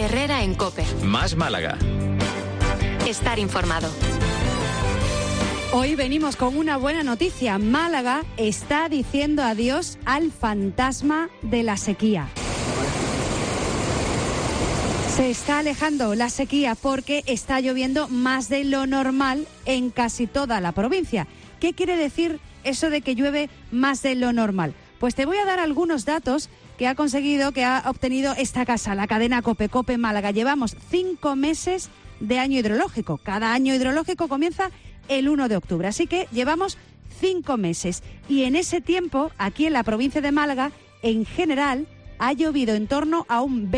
Herrera en COPE. Más Málaga. Estar informado. Hoy venimos con una buena noticia. Málaga está diciendo adiós al fantasma de la sequía. Se está alejando la sequía porque está lloviendo más de lo normal en casi toda la provincia. ¿Qué quiere decir eso de que llueve más de lo normal? Pues te voy a dar algunos datos que ha obtenido esta casa, la cadena COPE Málaga. Llevamos 5 meses de año hidrológico. Cada año hidrológico comienza el 1 de octubre, así que llevamos 5 meses. Y en ese tiempo, aquí en la provincia de Málaga, en general, ha llovido en torno a un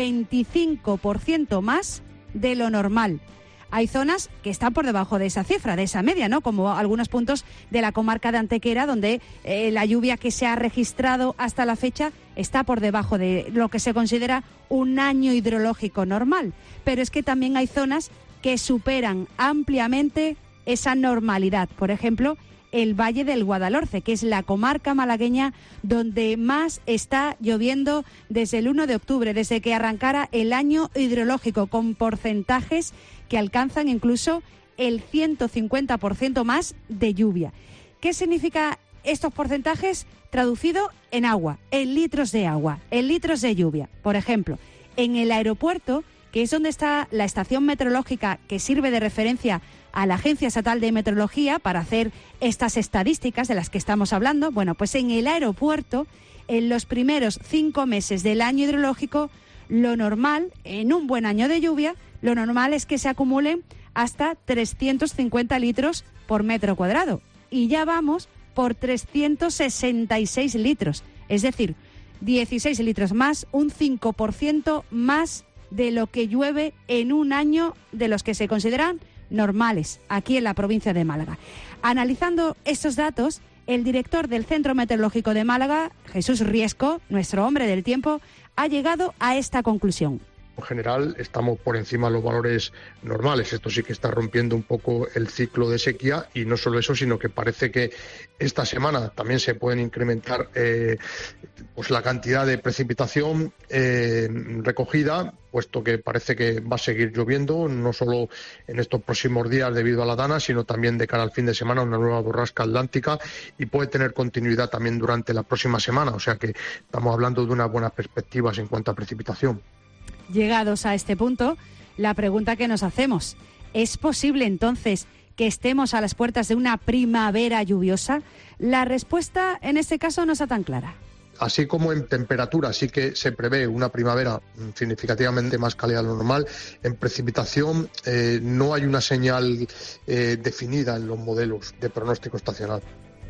25% más de lo normal. Hay zonas que están por debajo de esa cifra, de esa media, ¿no? Como algunos puntos de la comarca de Antequera, donde la lluvia que se ha registrado hasta la fecha está por debajo de lo que se considera un año hidrológico normal. Pero es que también hay zonas que superan ampliamente esa normalidad. Por ejemplo, el Valle del Guadalhorce, que es la comarca malagueña donde más está lloviendo desde el 1 de octubre, desde que arrancara el año hidrológico, con porcentajes que alcanzan incluso el 150% más de lluvia. ¿Qué significa estos porcentajes? Traducido en agua, en litros de agua, en litros de lluvia. Por ejemplo, en el aeropuerto, que es donde está la estación meteorológica que sirve de referencia a la Agencia Estatal de Meteorología para hacer estas estadísticas de las que estamos hablando, bueno, pues en el aeropuerto, en los primeros 5 meses del año hidrológico, lo normal, en un buen año de lluvia, lo normal es que se acumulen hasta 350 litros por metro cuadrado. Y ya vamos por 366 litros, es decir, 16 litros más, un 5% más de lo que llueve en un año de los que se consideran normales aquí en la provincia de Málaga. Analizando estos datos, el director del Centro Meteorológico de Málaga, Jesús Riesco, nuestro hombre del tiempo, ha llegado a esta conclusión. En general estamos por encima de los valores normales. Esto sí que está rompiendo un poco el ciclo de sequía, y no solo eso, sino que parece que esta semana también se pueden incrementar pues la cantidad de precipitación recogida, puesto que parece que va a seguir lloviendo, no solo en estos próximos días debido a la dana, sino también de cara al fin de semana, una nueva borrasca atlántica, y puede tener continuidad también durante la próxima semana. O sea que estamos hablando de unas buenas perspectivas en cuanto a precipitación. Llegados a este punto, la pregunta que nos hacemos, ¿es posible entonces que estemos a las puertas de una primavera lluviosa? La respuesta en este caso no está tan clara. Así como en temperatura sí que se prevé una primavera significativamente más cálida de lo normal, en precipitación no hay una señal definida en los modelos de pronóstico estacional.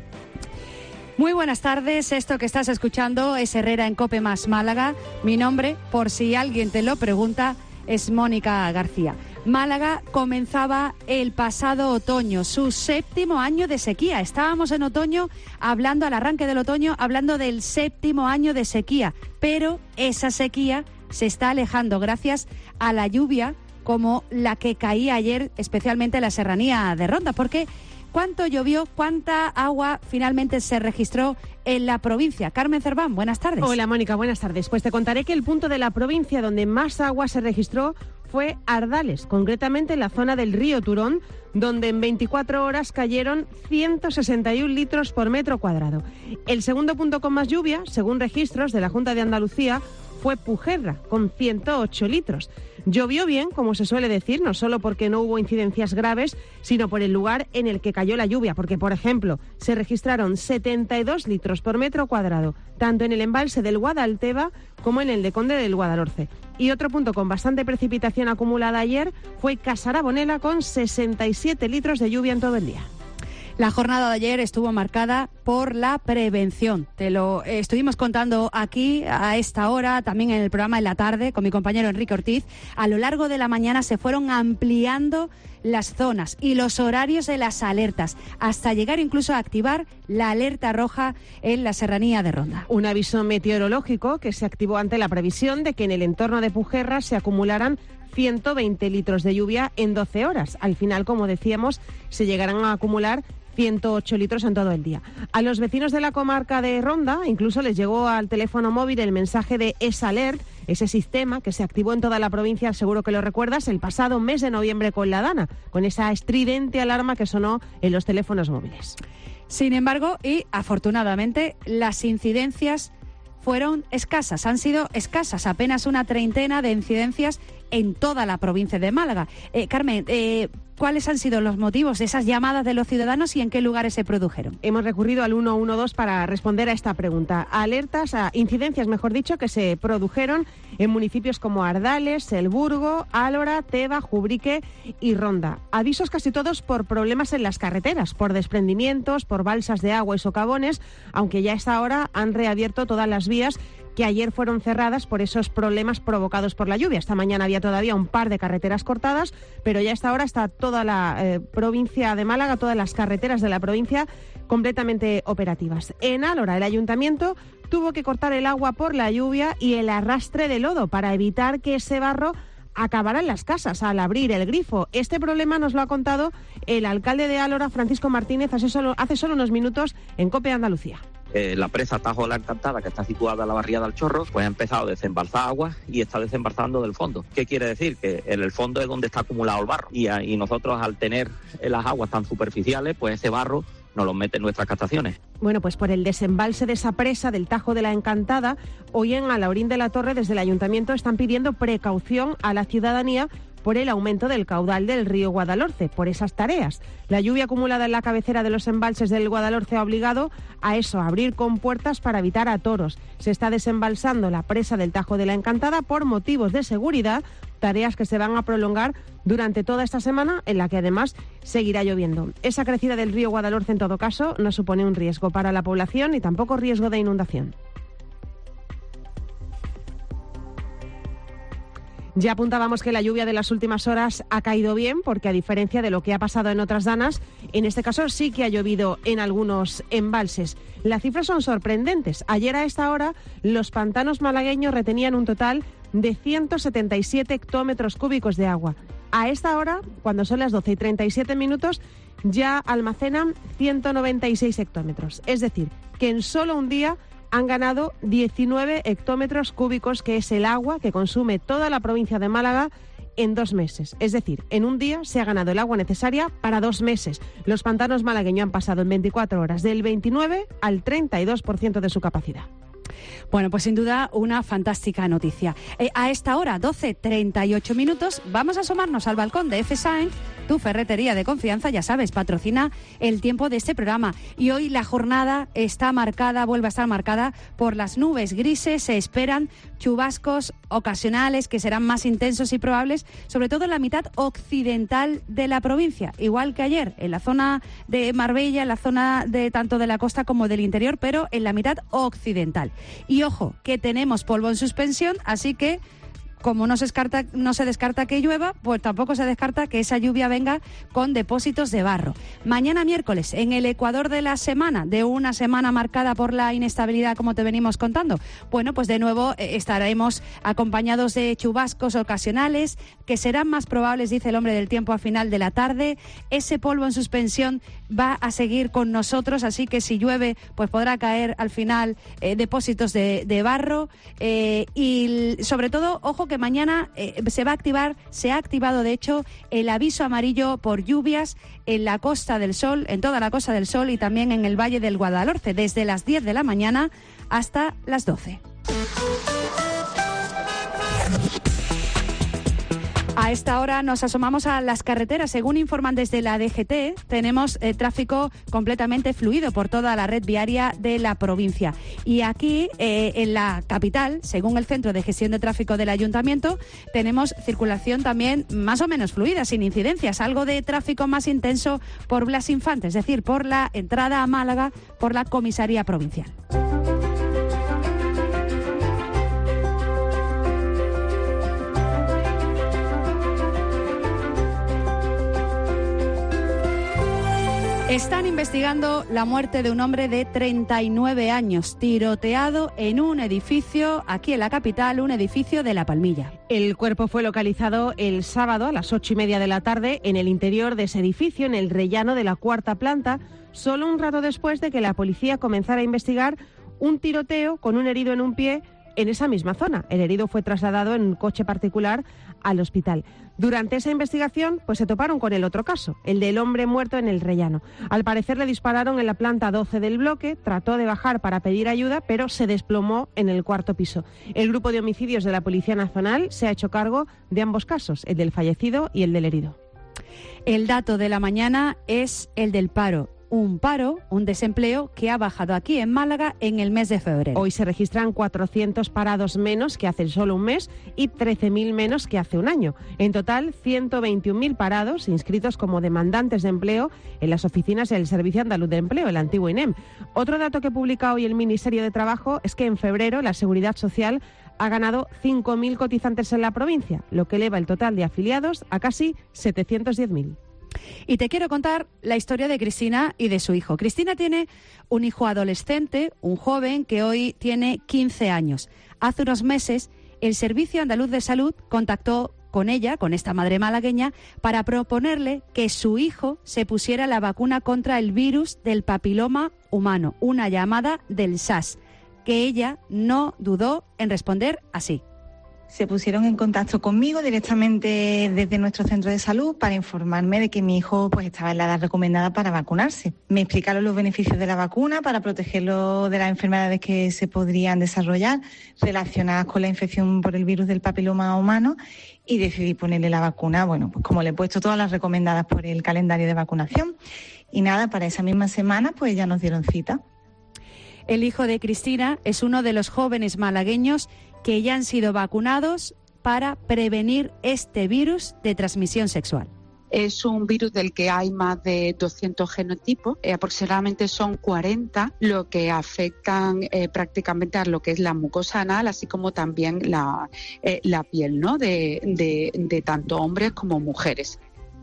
Muy buenas tardes, esto que estás escuchando es Herrera en COPE más Málaga. Mi nombre, por si alguien te lo pregunta, es Mónica García. Málaga comenzaba el pasado otoño, su 7º año de sequía. Estábamos en otoño hablando, al arranque del otoño, hablando del 7º año de sequía. Pero esa sequía se está alejando gracias a la lluvia como la que caía ayer, especialmente en la serranía de Ronda. Porque ¿cuánto llovió? ¿Cuánta agua finalmente se registró en la provincia? Carmen Cerván, buenas tardes. Hola, Mónica, buenas tardes. Pues te contaré que el punto de la provincia donde más agua se registró fue Ardales, concretamente en la zona del río Turón, donde en 24 horas cayeron 161 litros por metro cuadrado. El segundo punto con más lluvia, según registros de la Junta de Andalucía, fue Pujerra, con 108 litros. Llovió bien, como se suele decir, no solo porque no hubo incidencias graves, sino por el lugar en el que cayó la lluvia, porque, por ejemplo, se registraron 72 litros por metro cuadrado, tanto en el embalse del Guadalteba como en el de Conde del Guadalhorce. Y otro punto con bastante precipitación acumulada ayer fue Casarabonela, con 67 litros de lluvia en todo el día. La jornada de ayer estuvo marcada por la prevención. Te lo estuvimos contando aquí a esta hora, también en el programa en la tarde con mi compañero Enrique Ortiz. A lo largo de la mañana se fueron ampliando las zonas y los horarios de las alertas, hasta llegar incluso a activar la alerta roja en la serranía de Ronda. Un aviso meteorológico que se activó ante la previsión de que en el entorno de Pujerra se acumularan 120 litros de lluvia en 12 horas. Al final, como decíamos, se llegarán a acumular 108 litros en todo el día. A los vecinos de la comarca de Ronda incluso les llegó al teléfono móvil el mensaje de ESALERT, ese sistema que se activó en toda la provincia, seguro que lo recuerdas, el pasado mes de noviembre con la Dana, con esa estridente alarma que sonó en los teléfonos móviles. Sin embargo, y afortunadamente, las incidencias fueron escasas, han sido escasas, apenas una treintena de incidencias en toda la provincia de Málaga. Carmen, ¿cuáles han sido los motivos de esas llamadas de los ciudadanos y en qué lugares se produjeron? Hemos recurrido al 112 para responder a esta pregunta. Alertas, a incidencias, mejor dicho, que se produjeron en municipios como Ardales, El Burgo, Álora, Teba, Jubrique y Ronda. Avisos casi todos por problemas en las carreteras, por desprendimientos, por balsas de agua y socavones, aunque ya a esta hora han reabierto todas las vías que ayer fueron cerradas por esos problemas provocados por la lluvia. Esta mañana había todavía un par de carreteras cortadas, pero ya a esta hora está toda la provincia de Málaga, todas las carreteras de la provincia completamente operativas. En Álora, el ayuntamiento tuvo que cortar el agua por la lluvia y el arrastre de lodo para evitar que ese barro acabara en las casas al abrir el grifo. Este problema nos lo ha contado el alcalde de Álora, Francisco Martínez, hace solo unos minutos en COPE Andalucía. La presa Tajo de la Encantada, que está situada en la barriada del Chorro, pues ha empezado a desembalsar agua y está desembalsando del fondo. ¿Qué quiere decir? Que en el fondo es donde está acumulado el barro y nosotros, al tener las aguas tan superficiales, pues ese barro nos lo mete en nuestras captaciones. Bueno, pues por el desembalse de esa presa del Tajo de la Encantada, hoy en Alhaurín de la Torre, desde el ayuntamiento, están pidiendo precaución a la ciudadanía por el aumento del caudal del río Guadalhorce, por esas tareas. La lluvia acumulada en la cabecera de los embalses del Guadalhorce ha obligado a eso, a abrir compuertas para evitar atoros. Se está desembalsando la presa del Tajo de la Encantada por motivos de seguridad, tareas que se van a prolongar durante toda esta semana, en la que además seguirá lloviendo. Esa crecida del río Guadalhorce, en todo caso, no supone un riesgo para la población ni tampoco riesgo de inundación. Ya apuntábamos que la lluvia de las últimas horas ha caído bien, porque a diferencia de lo que ha pasado en otras danas, en este caso sí que ha llovido en algunos embalses. Las cifras son sorprendentes. Ayer a esta hora los pantanos malagueños retenían un total de 177 hectómetros cúbicos de agua. A esta hora, cuando son las 12:37, ya almacenan 196 hectómetros. Es decir, que en solo un día han ganado 19 hectómetros cúbicos, que es el agua que consume toda la provincia de Málaga en 2 meses. Es decir, en un día se ha ganado el agua necesaria para 2 meses. Los pantanos malagueños han pasado en 24 horas del 29 al 32% de su capacidad. Bueno, pues sin duda una fantástica noticia. A esta hora, 12:38, vamos a asomarnos al balcón de F. Sainz, tu ferretería de confianza, ya sabes, patrocina el tiempo de este programa. Y hoy la jornada está marcada, vuelve a estar marcada por las nubes grises. Se esperan chubascos ocasionales que serán más intensos y probables, sobre todo en la mitad occidental de la provincia. Igual que ayer, en la zona de Marbella, en la zona de tanto de la costa como del interior, pero en la mitad occidental. Y ojo, que tenemos polvo en suspensión, así que como no se descarta que llueva, pues tampoco se descarta que esa lluvia venga con depósitos de barro. Mañana miércoles, en el ecuador de la semana, de una semana marcada por la inestabilidad, como te venimos contando, bueno, pues de nuevo estaremos acompañados de chubascos ocasionales, que serán más probables, dice el hombre del tiempo, a final de la tarde. Ese polvo en suspensión va a seguir con nosotros, así que si llueve, pues podrá caer al final depósitos de barro. Y sobre todo, ojo, que mañana se ha activado de hecho el aviso amarillo por lluvias en la Costa del Sol, en toda la Costa del Sol y también en el Valle del Guadalhorce, desde las 10 de la mañana hasta las 12. A esta hora nos asomamos a las carreteras. Según informan desde la DGT, tenemos tráfico completamente fluido por toda la red viaria de la provincia. Y aquí, en la capital, según el Centro de Gestión de Tráfico del Ayuntamiento, tenemos circulación también más o menos fluida, sin incidencias. Algo de tráfico más intenso por Blas Infante, es decir, por la entrada a Málaga, por la comisaría provincial. Están investigando la muerte de un hombre de 39 años, tiroteado en un edificio aquí en la capital, un edificio de La Palmilla. El cuerpo fue localizado el sábado a las 8:30 de la tarde en el interior de ese edificio, en el rellano de la 4ª planta, solo un rato después de que la policía comenzara a investigar un tiroteo con un herido en un pie en esa misma zona. El herido fue trasladado en un coche particular al hospital. Durante esa investigación, pues se toparon con el otro caso, el del hombre muerto en el rellano. Al parecer le dispararon en la planta 12 del bloque, trató de bajar para pedir ayuda, pero se desplomó en el cuarto piso. El grupo de homicidios de la Policía Nacional se ha hecho cargo de ambos casos, el del fallecido y el del herido. El dato de la mañana es el del paro. Un desempleo que ha bajado aquí en Málaga en el mes de febrero. Hoy se registran 400 parados menos que hace solo un mes y 13.000 menos que hace un año. En total, 121.000 parados inscritos como demandantes de empleo en las oficinas del Servicio Andaluz de Empleo, el antiguo INEM. Otro dato que publica hoy el Ministerio de Trabajo es que en febrero la Seguridad Social ha ganado 5.000 cotizantes en la provincia, lo que eleva el total de afiliados a casi 710.000. Y te quiero contar la historia de Cristina y de su hijo. Cristina tiene un hijo adolescente, un joven que hoy tiene 15 años. Hace unos meses, el Servicio Andaluz de Salud contactó con ella, con esta madre malagueña, para proponerle que su hijo se pusiera la vacuna contra el virus del papiloma humano, una llamada del SAS, que ella no dudó en responder así. Se pusieron en contacto conmigo directamente desde nuestro centro de salud para informarme de que mi hijo pues estaba en la edad recomendada para vacunarse. Me explicaron los beneficios de la vacuna para protegerlo de las enfermedades que se podrían desarrollar relacionadas con la infección por el virus del papiloma humano y decidí ponerle la vacuna, bueno, pues como le he puesto todas las recomendadas por el calendario de vacunación. Y nada, para esa misma semana pues ya nos dieron cita. El hijo de Cristina es uno de los jóvenes malagueños que ya han sido vacunados para prevenir este virus de transmisión sexual. Es un virus del que hay más de 200 genotipos, aproximadamente son 40, lo que afectan prácticamente a lo que es la mucosa anal, así como también la piel, ¿no? de tanto hombres como mujeres.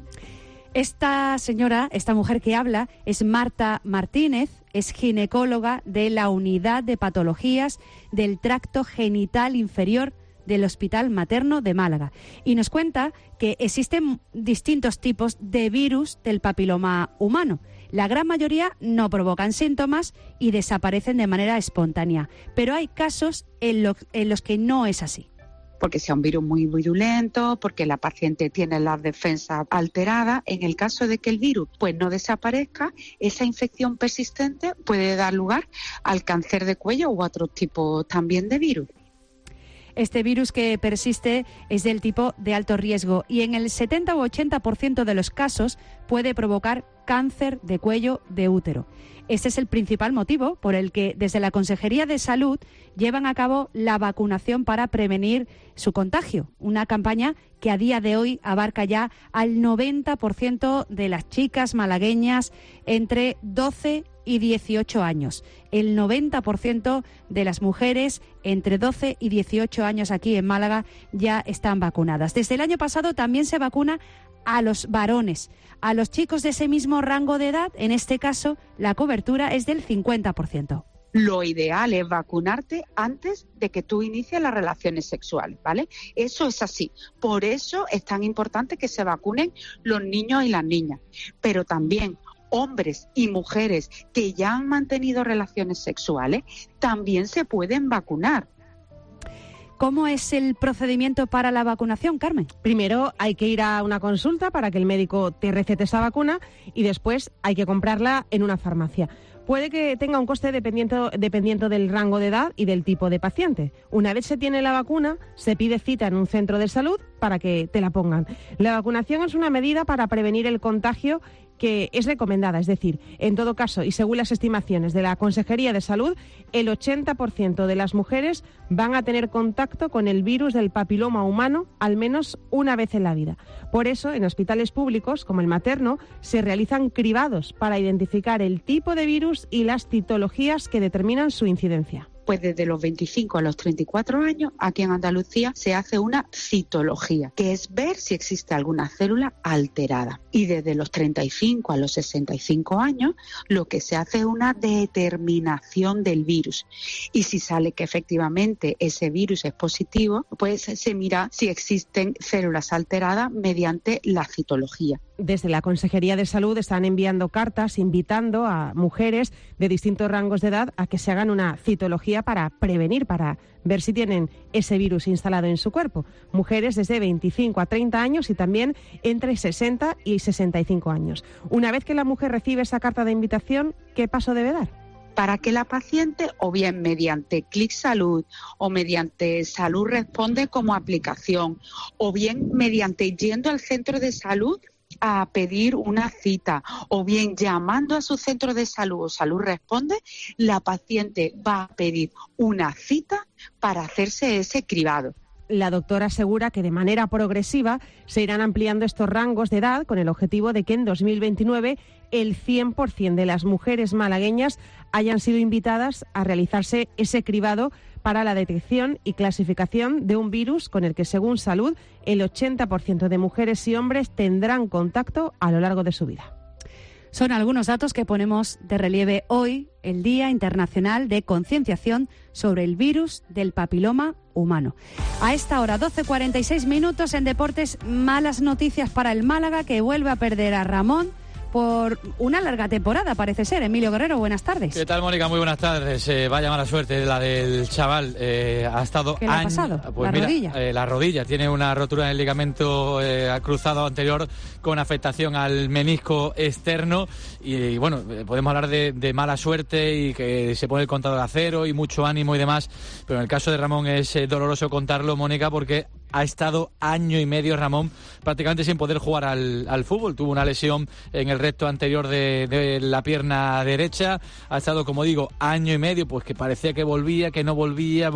Esta señora, esta mujer que habla, es Marta Martínez, es ginecóloga de la Unidad de Patologías del Tracto Genital Inferior del Hospital Materno de Málaga. Y nos cuenta que existen distintos tipos de virus del papiloma humano. La gran mayoría no provocan síntomas y desaparecen de manera espontánea, pero hay casos en los que no es así. Porque sea un virus muy virulento, porque la paciente tiene las defensas alteradas. En el caso de que el virus pues no desaparezca, esa infección persistente puede dar lugar al cáncer de cuello u otros tipos también de virus. Este virus que persiste es del tipo de alto riesgo y en el 70 u 80% de los casos puede provocar cáncer de cuello de útero. Este es el principal motivo por el que desde la Consejería de Salud llevan a cabo la vacunación para prevenir su contagio, una campaña que a día de hoy abarca ya al 90% de las chicas malagueñas entre 12 y 18 años. El 90% de las mujeres entre 12 y 18 años aquí en Málaga ya están vacunadas. Desde el año pasado también se vacuna a los varones, a los chicos de ese mismo rango de edad. En este caso, la cobertura es del 50%. Lo ideal es vacunarte antes de que tú inicies las relaciones sexuales, ¿vale? Eso es así. Por eso es tan importante que se vacunen los niños y las niñas. Pero también hombres y mujeres que ya han mantenido relaciones sexuales también se pueden vacunar. ¿Cómo es el procedimiento para la vacunación, Carmen? Primero hay que ir a una consulta para que el médico te recete esa vacuna y después hay que comprarla en una farmacia. Puede que tenga un coste dependiendo del rango de edad y del tipo de paciente. Una vez se tiene la vacuna, se pide cita en un centro de salud para que te la pongan. La vacunación es una medida para prevenir el contagio que es recomendada, es decir, en todo caso y según las estimaciones de la Consejería de Salud, el 80% de las mujeres van a tener contacto con el virus del papiloma humano al menos una vez en la vida. Por eso, en hospitales públicos como el Materno se realizan cribados para identificar el tipo de virus y las citologías que determinan su incidencia. Pues desde los 25 a los 34 años, aquí en Andalucía se hace una citología, que es ver si existe alguna célula alterada. Y desde los 35 a los 65 años, lo que se hace es una determinación del virus. Y si sale que efectivamente ese virus es positivo, pues se mira si existen células alteradas mediante la citología. Desde la Consejería de Salud están enviando cartas invitando a mujeres de distintos rangos de edad a que se hagan una citología para prevenir, para ver si tienen ese virus instalado en su cuerpo. Mujeres desde 25 a 30 años y también entre 60 y 65 años. Una vez que la mujer recibe esa carta de invitación, ¿qué paso debe dar? Para que la paciente, o bien mediante Clic Salud, o mediante Salud Responde como aplicación, o bien mediante yendo al centro de salud a pedir una cita, o bien llamando a su centro de salud o Salud Responde, la paciente va a pedir una cita para hacerse ese cribado. La doctora asegura que de manera progresiva se irán ampliando estos rangos de edad con el objetivo de que en 2029 el 100% de las mujeres malagueñas hayan sido invitadas a realizarse ese cribado para la detección y clasificación de un virus con el que, según Salud, el 80% de mujeres y hombres tendrán contacto a lo largo de su vida. Son algunos datos que ponemos de relieve hoy, el Día Internacional de Concienciación sobre el virus del papiloma humano. A esta hora, 12:46 minutos en deportes, malas noticias para el Málaga, que vuelve a perder a Ramón por una larga temporada, parece ser. Emilio Guerrero, buenas tardes. ¿Qué tal, Mónica? Muy buenas tardes. Vaya mala suerte la del chaval. Ha estado ¿Qué le ha pasado? Pues ¿La rodilla? La rodilla. Tiene una rotura en el ligamento cruzado anterior con afectación al menisco externo. Y bueno, podemos hablar de mala suerte y que se pone el contador a cero y mucho ánimo y demás. Pero en el caso de Ramón es doloroso contarlo, Mónica, porque ha estado año y medio Ramón prácticamente sin poder jugar al fútbol. Tuvo una lesión en el recto anterior de la pierna derecha. Ha estado, como digo, año y medio, pues que parecía que volvía, que no volvía,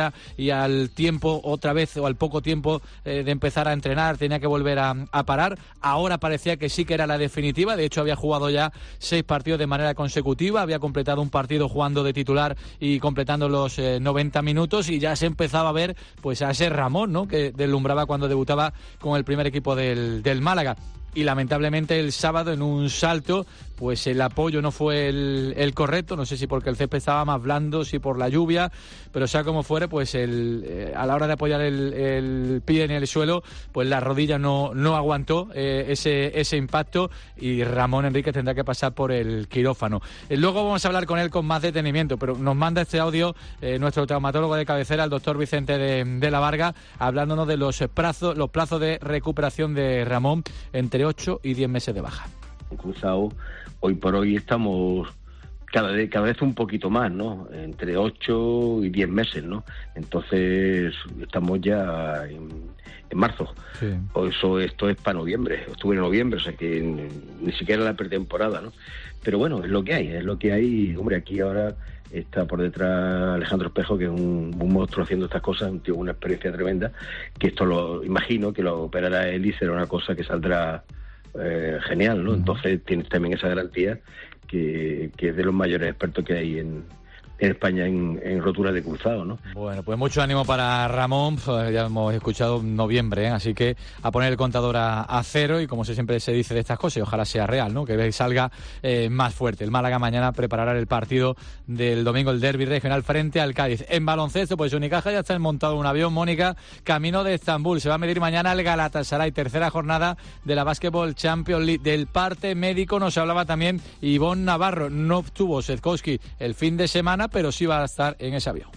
y al tiempo, otra vez, o al poco tiempo de empezar a entrenar, tenía que volver a parar. Ahora parecía que sí que era la definitiva. De hecho, había jugado ya 6 partidos de manera consecutiva. Había completado un partido jugando de titular y completando los 90 minutos, y ya se empezaba a ver pues a ese Ramón, ¿no?, que deslumbraba cuando debutaba con el primer equipo del Málaga. Y lamentablemente el sábado, en un salto, pues el apoyo no fue el correcto. No sé si porque el césped estaba más blando, si por la lluvia, pero sea como fuere, pues a la hora de apoyar el pie en el suelo, pues la rodilla no aguantó ese impacto, y Ramón Enríquez tendrá que pasar por el quirófano. Luego vamos a hablar con él con más detenimiento, pero nos manda este audio nuestro traumatólogo de cabecera, el doctor Vicente de la Varga, hablándonos de los plazos de recuperación de Ramón entre 8 y 10 meses de baja. Cruzado, hoy por hoy estamos cada vez un poquito más, ¿no? Entre 8 y 10 meses, ¿no? Entonces estamos ya en marzo. Sí. Esto es para noviembre, octubre, noviembre, o sea que ni siquiera la pretemporada, ¿no? Pero bueno, es lo que hay. Hombre, aquí ahora está por detrás Alejandro Espejo, que es un monstruo haciendo estas cosas, un tío con una experiencia tremenda, que esto lo imagino que lo operará él y será una cosa que saldrá genial, ¿no? Entonces tienes también esa garantía que es de los mayores expertos que hay en España en rotura de cruzado, ¿no? Bueno, pues mucho ánimo para Ramón. Ya hemos escuchado noviembre, así que a poner el contador a cero, y como siempre se dice de estas cosas, y ojalá sea real, ¿no?, que salga más fuerte. El Málaga mañana preparará el partido del domingo, el derbi regional frente al Cádiz. En baloncesto, pues Unicaja ya está montado en un avión, Mónica, camino de Estambul. Se va a medir mañana el Galatasaray, tercera jornada de la Basketball Champions League. Del parte médico nos hablaba también Ivonne Navarro. No tuvo Setkowski el fin de semana, pero sí va a estar en ese avión.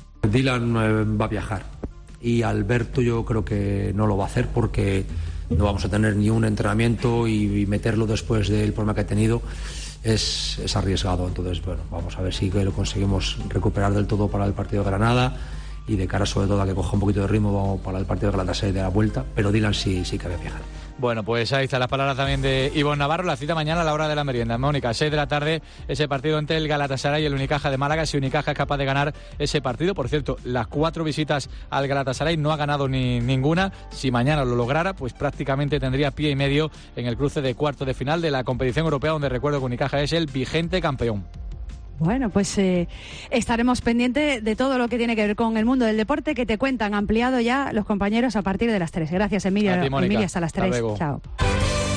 Dylan va a viajar, y Alberto yo creo que no lo va a hacer, porque no vamos a tener ni un entrenamiento, y meterlo después del problema que ha tenido es arriesgado. Entonces, bueno, vamos a ver si lo conseguimos recuperar del todo para el partido de Granada, y de cara sobre todo a que coja un poquito de ritmo para el partido de Galatasaray de la vuelta, pero Dylan sí que va a viajar. Bueno, pues ahí están las palabras también de Ivonne Navarro. La cita mañana a la hora de la merienda. Mónica, 6 de la tarde, ese partido entre el Galatasaray y el Unicaja de Málaga. Si Unicaja es capaz de ganar ese partido, por cierto, las 4 visitas al Galatasaray no ha ganado ninguna. Si mañana lo lograra, pues prácticamente tendría pie y medio en el cruce de cuartos de final de la competición europea, donde recuerdo que Unicaja es el vigente campeón. Bueno, pues estaremos pendientes de todo lo que tiene que ver con el mundo del deporte, que te cuentan ampliado ya los compañeros a partir de las 3. Gracias, Emilia. Emilia, hasta las 3. Chao.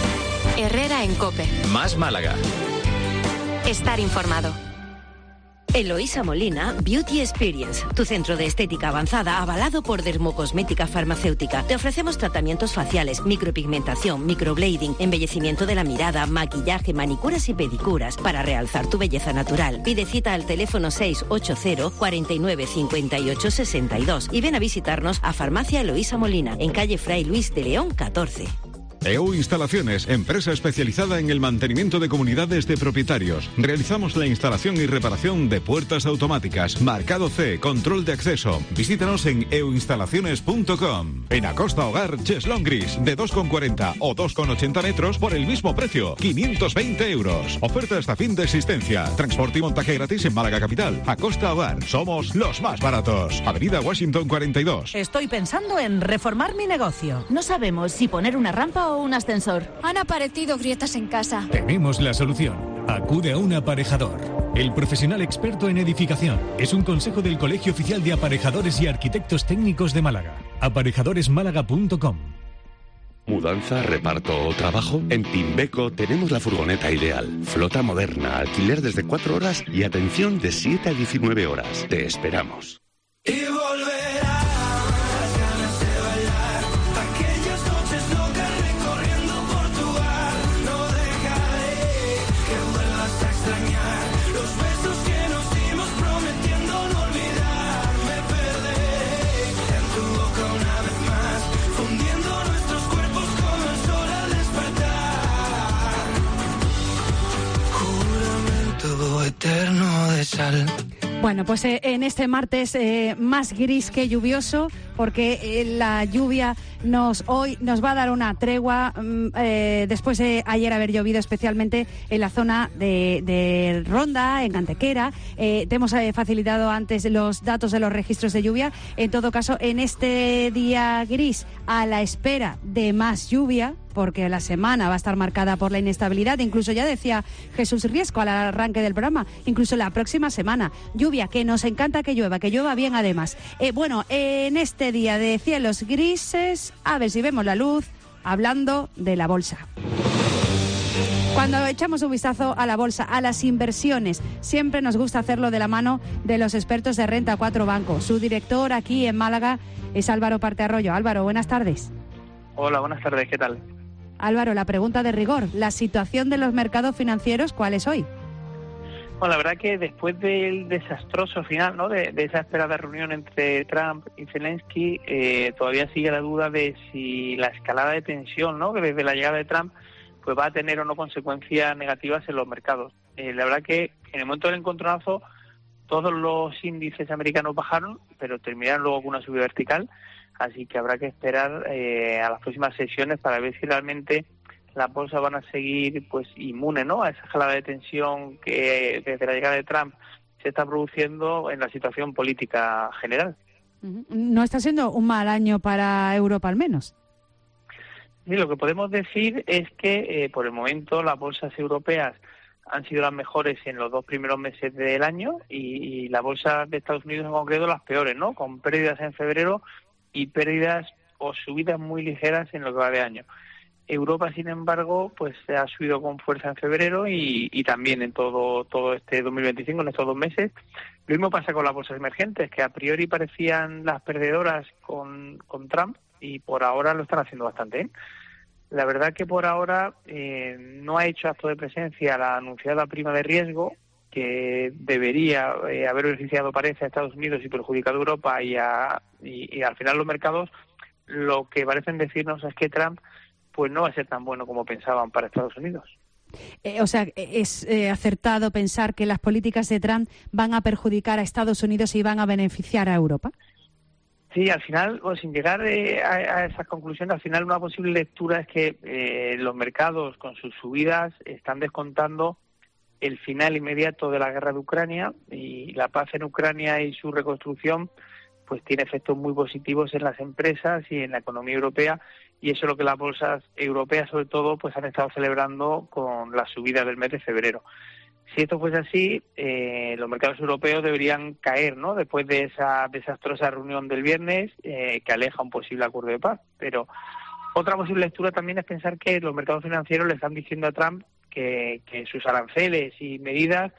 Herrera en COPE. Más Málaga. Estar informado. Eloísa Molina Beauty Experience, tu centro de estética avanzada avalado por Dermocosmética Farmacéutica. Te ofrecemos tratamientos faciales, micropigmentación, microblading, embellecimiento de la mirada, maquillaje, manicuras y pedicuras para realzar tu belleza natural. Pide cita al teléfono 680 49 58 62 y ven a visitarnos a Farmacia Eloísa Molina, en calle Fray Luis de León 14. EU Instalaciones, empresa especializada en el mantenimiento de comunidades de propietarios. Realizamos la instalación y reparación de puertas automáticas, marcado C, control de acceso. Visítanos en euinstalaciones.com. En Acosta Hogar, cheslón gris, de 2,40 o 2,80 metros por el mismo precio, 520 euros. Oferta hasta fin de existencia. Transporte y montaje gratis en Málaga Capital. Acosta Hogar, somos los más baratos. Avenida Washington 42. Estoy pensando en reformar mi negocio. No sabemos si poner una rampa o un ascensor. Han aparecido grietas en casa. Tenemos la solución. Acude a un aparejador. El profesional experto en edificación. Es un consejo del Colegio Oficial de Aparejadores y Arquitectos Técnicos de Málaga. Aparejadoresmálaga.com. ¿Mudanza, reparto o trabajo? En Timbeco tenemos la furgoneta ideal. Flota moderna, alquiler desde 4 horas y atención de 7 a 19 horas. Te esperamos. Y volverás, ganas de bailar, aquellas noches locas recorriendo Portugal. No dejaré que vuelvas a extrañar los besos que nos dimos prometiendo no olvidar. Me perderé en tu boca una vez más, fundiendo nuestros cuerpos como el sol al despertar. Juramento eterno de sal. Bueno, pues en este martes más gris que lluvioso, porque la lluvia hoy nos va a dar una tregua después de ayer haber llovido, especialmente en la zona de Ronda, en Antequera. Te hemos facilitado antes los datos de los registros de lluvia. En todo caso, en este día gris, a la espera de más lluvia, porque la semana va a estar marcada por la inestabilidad. Incluso ya decía Jesús Riesco al arranque del programa, incluso la próxima semana. Lluvia, que nos encanta que llueva bien además. Bueno, en este día de cielos grises, a ver si vemos la luz, hablando de la bolsa. Cuando echamos un vistazo a la bolsa, a las inversiones, siempre nos gusta hacerlo de la mano de los expertos de Renta 4 Banco. Su director aquí en Málaga es Álvaro Partearroyo. Álvaro, buenas tardes. Hola, buenas tardes, ¿qué tal? Álvaro, la pregunta de rigor, la situación de los mercados financieros, ¿cuál es hoy? Bueno, la verdad que después del desastroso final, ¿no?, de esa esperada reunión entre Trump y Zelensky, todavía sigue la duda de si la escalada de tensión, ¿no?, que desde la llegada de Trump pues va a tener o no consecuencias negativas en los mercados. La verdad que en el momento del encontronazo todos los índices americanos bajaron, pero terminaron luego con una subida vertical. Así que habrá que esperar a las próximas sesiones para ver si realmente las bolsas van a seguir pues inmunes, ¿no?, a esa escalada de tensión que desde la llegada de Trump se está produciendo en la situación política general. No está siendo un mal año para Europa al menos. Sí, lo que podemos decir es que por el momento las bolsas europeas han sido las mejores en los 2 primeros meses del año y las bolsas de Estados Unidos en concreto las peores, ¿no?, con pérdidas en febrero y pérdidas o subidas muy ligeras en lo que va de año. Europa, sin embargo, pues se ha subido con fuerza en febrero y también en todo este 2025, en estos 2 meses. Lo mismo pasa con las bolsas emergentes, que a priori parecían las perdedoras con Trump y por ahora lo están haciendo bastante bien. La verdad que por ahora no ha hecho acto de presencia la anunciada prima de riesgo, que debería haber beneficiado, parece, a Estados Unidos y perjudicado a Europa y al final los mercados lo que parecen decirnos es que Trump pues no va a ser tan bueno como pensaban para Estados Unidos. O sea, es acertado pensar que las políticas de Trump van a perjudicar a Estados Unidos y van a beneficiar a Europa. Sí, al final, sin llegar a esas conclusiones, al final una posible lectura es que los mercados con sus subidas están descontando el final inmediato de la guerra de Ucrania, y la paz en Ucrania y su reconstrucción pues tiene efectos muy positivos en las empresas y en la economía europea, y eso es lo que las bolsas europeas sobre todo pues han estado celebrando con la subida del mes de febrero. Si esto fuese así, los mercados europeos deberían caer, ¿no?, después de esa desastrosa reunión del viernes que aleja un posible acuerdo de paz. Pero otra posible lectura también es pensar que los mercados financieros le están diciendo a Trump que sus aranceles y medidas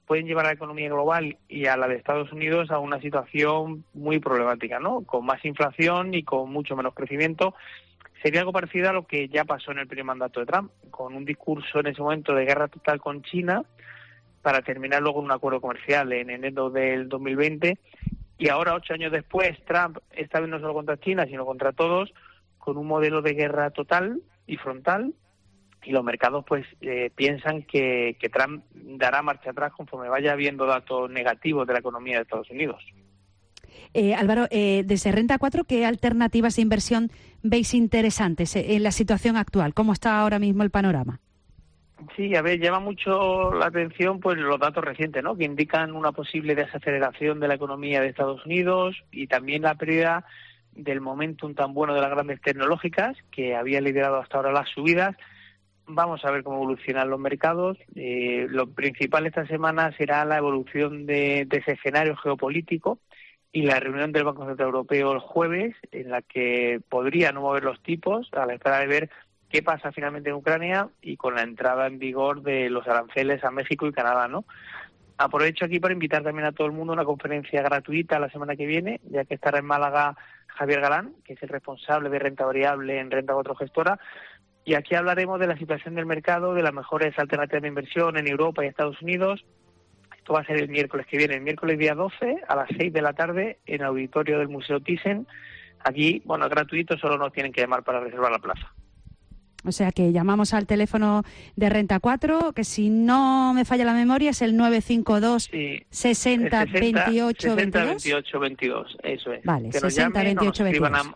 pueden llevar a la economía global y a la de Estados Unidos a una situación muy problemática, ¿no? Con más inflación y con mucho menos crecimiento. Sería algo parecido a lo que ya pasó en el primer mandato de Trump, con un discurso en ese momento de guerra total con China para terminar luego en un acuerdo comercial en enero del 2020. Y ahora, 8 años después, Trump, esta vez no solo contra China, sino contra todos, con un modelo de guerra total y frontal, y los mercados pues piensan que Trump dará marcha atrás conforme vaya habiendo datos negativos de la economía de Estados Unidos. Álvaro, desde Renta 4, ¿qué alternativas de inversión veis interesantes en la situación actual? ¿Cómo está ahora mismo el panorama? Sí, a ver, llama mucho la atención pues los datos recientes, ¿no? Que indican una posible desaceleración de la economía de Estados Unidos y también la pérdida del momentum tan bueno de las grandes tecnológicas que había liderado hasta ahora las subidas. Vamos a ver cómo evolucionan los mercados. Lo principal esta semana será la evolución de ese escenario geopolítico y la reunión del Banco Central Europeo el jueves, en la que podría no mover los tipos a la espera de ver qué pasa finalmente en Ucrania y con la entrada en vigor de los aranceles a México y Canadá, ¿no? Aprovecho aquí para invitar también a todo el mundo a una conferencia gratuita la semana que viene, ya que estará en Málaga Javier Galán, que es el responsable de renta variable en Renta 4 Gestora. Y aquí hablaremos de la situación del mercado, de las mejores alternativas de inversión en Europa y Estados Unidos. Esto va a ser el miércoles que viene, el miércoles día 12 a las 6 de la tarde en el auditorio del Museo Thyssen. Aquí, bueno, es gratuito, solo nos tienen que llamar para reservar la plaza. O sea que llamamos al teléfono de Renta 4, que si no me falla la memoria es el 952 60 28 22. Eso es. Vale, que nos 60 llamen, 28 22.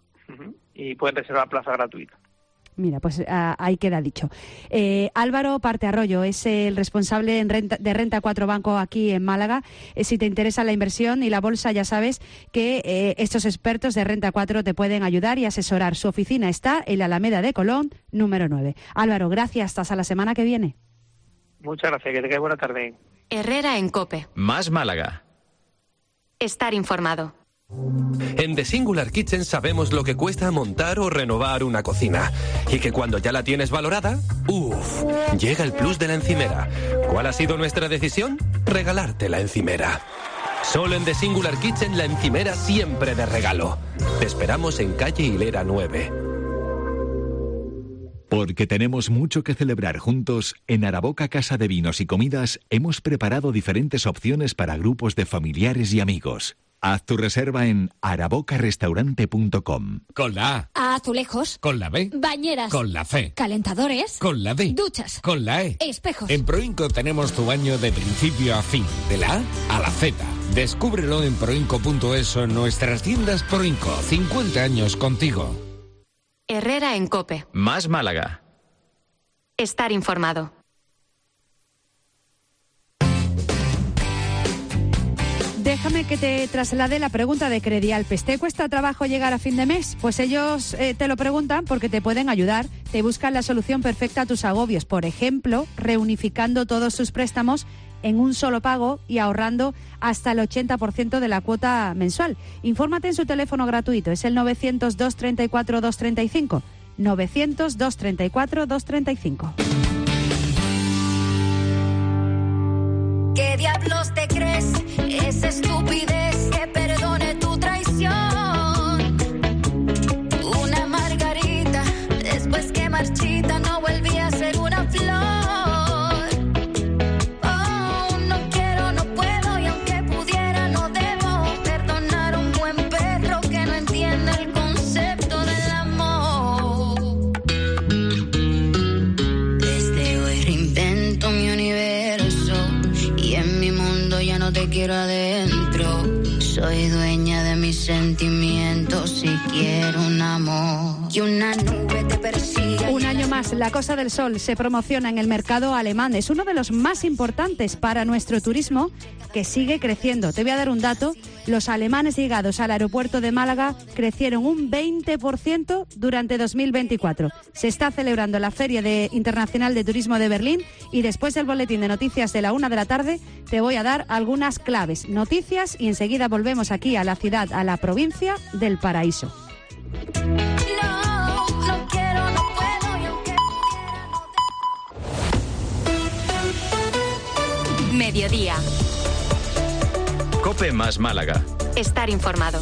Y pueden reservar plaza gratuita. Mira, pues ahí queda dicho. Álvaro Parte Arroyo es el responsable de Renta 4 Banco aquí en Málaga. Si te interesa la inversión y la bolsa, ya sabes que estos expertos de Renta 4 te pueden ayudar y asesorar. Su oficina está en la Alameda de Colón, número 9. Álvaro, gracias. Hasta la semana que viene. Muchas gracias. Que tengáis buena tarde. Herrera en COPE. Más Málaga. Estar informado. En The Singular Kitchen sabemos lo que cuesta montar o renovar una cocina. Y que cuando ya la tienes valorada, llega el plus de la encimera. ¿Cuál ha sido nuestra decisión? Regalarte la encimera. Solo en The Singular Kitchen la encimera siempre de regalo. Te esperamos en calle Hilera 9. Porque tenemos mucho que celebrar juntos, en Araboca Casa de Vinos y Comidas hemos preparado diferentes opciones para grupos de familiares y amigos. Haz tu reserva en arabocarestaurante.com. Con la A. Azulejos. Con la B. Bañeras. Con la C. Calentadores. Con la D. Duchas. Con la E. Espejos. En Proinco tenemos tu baño de principio a fin, de la A a la Z. Descúbrelo en proinco.es o en nuestras tiendas Proinco. 50 años contigo. Herrera en COPE. Más Málaga. Estar informado. Déjame que te traslade la pregunta de Credialpes. ¿Te cuesta trabajo llegar a fin de mes? Pues ellos te lo preguntan porque te pueden ayudar. Te buscan la solución perfecta a tus agobios. Por ejemplo, reunificando todos tus préstamos en un solo pago y ahorrando hasta el 80% de la cuota mensual. Infórmate en su teléfono gratuito. Es el 900-234-235. 900-234-235. ¿Qué diablos te crees? Es estupidez que perdone tu traición. Una margarita, después que marchita, no volví a ser una flor. Oh, no quiero, no puedo, y aunque pudiera, no debo perdonar a un buen perro que no entiende el concepto del amor. Desde hoy reinvento mi universo. Y en mi mundo ya no te quiero adentro. Soy dueña de mis sentimientos y quiero un amor. Y una nube te persigue. Un año más, La Cosa del Sol se promociona en el mercado alemán. Es uno de los más importantes para nuestro turismo, que sigue creciendo. Te voy a dar un dato. Los alemanes llegados al aeropuerto de Málaga crecieron un 20% durante 2024. Se está celebrando la Feria Internacional de Turismo de Berlín y después del boletín de noticias de la 1 de la tarde te voy a dar algunas claves, noticias, y enseguida volvemos aquí a la ciudad, a la provincia del Paraíso. Mediodía. COPE más Málaga. Estar informado.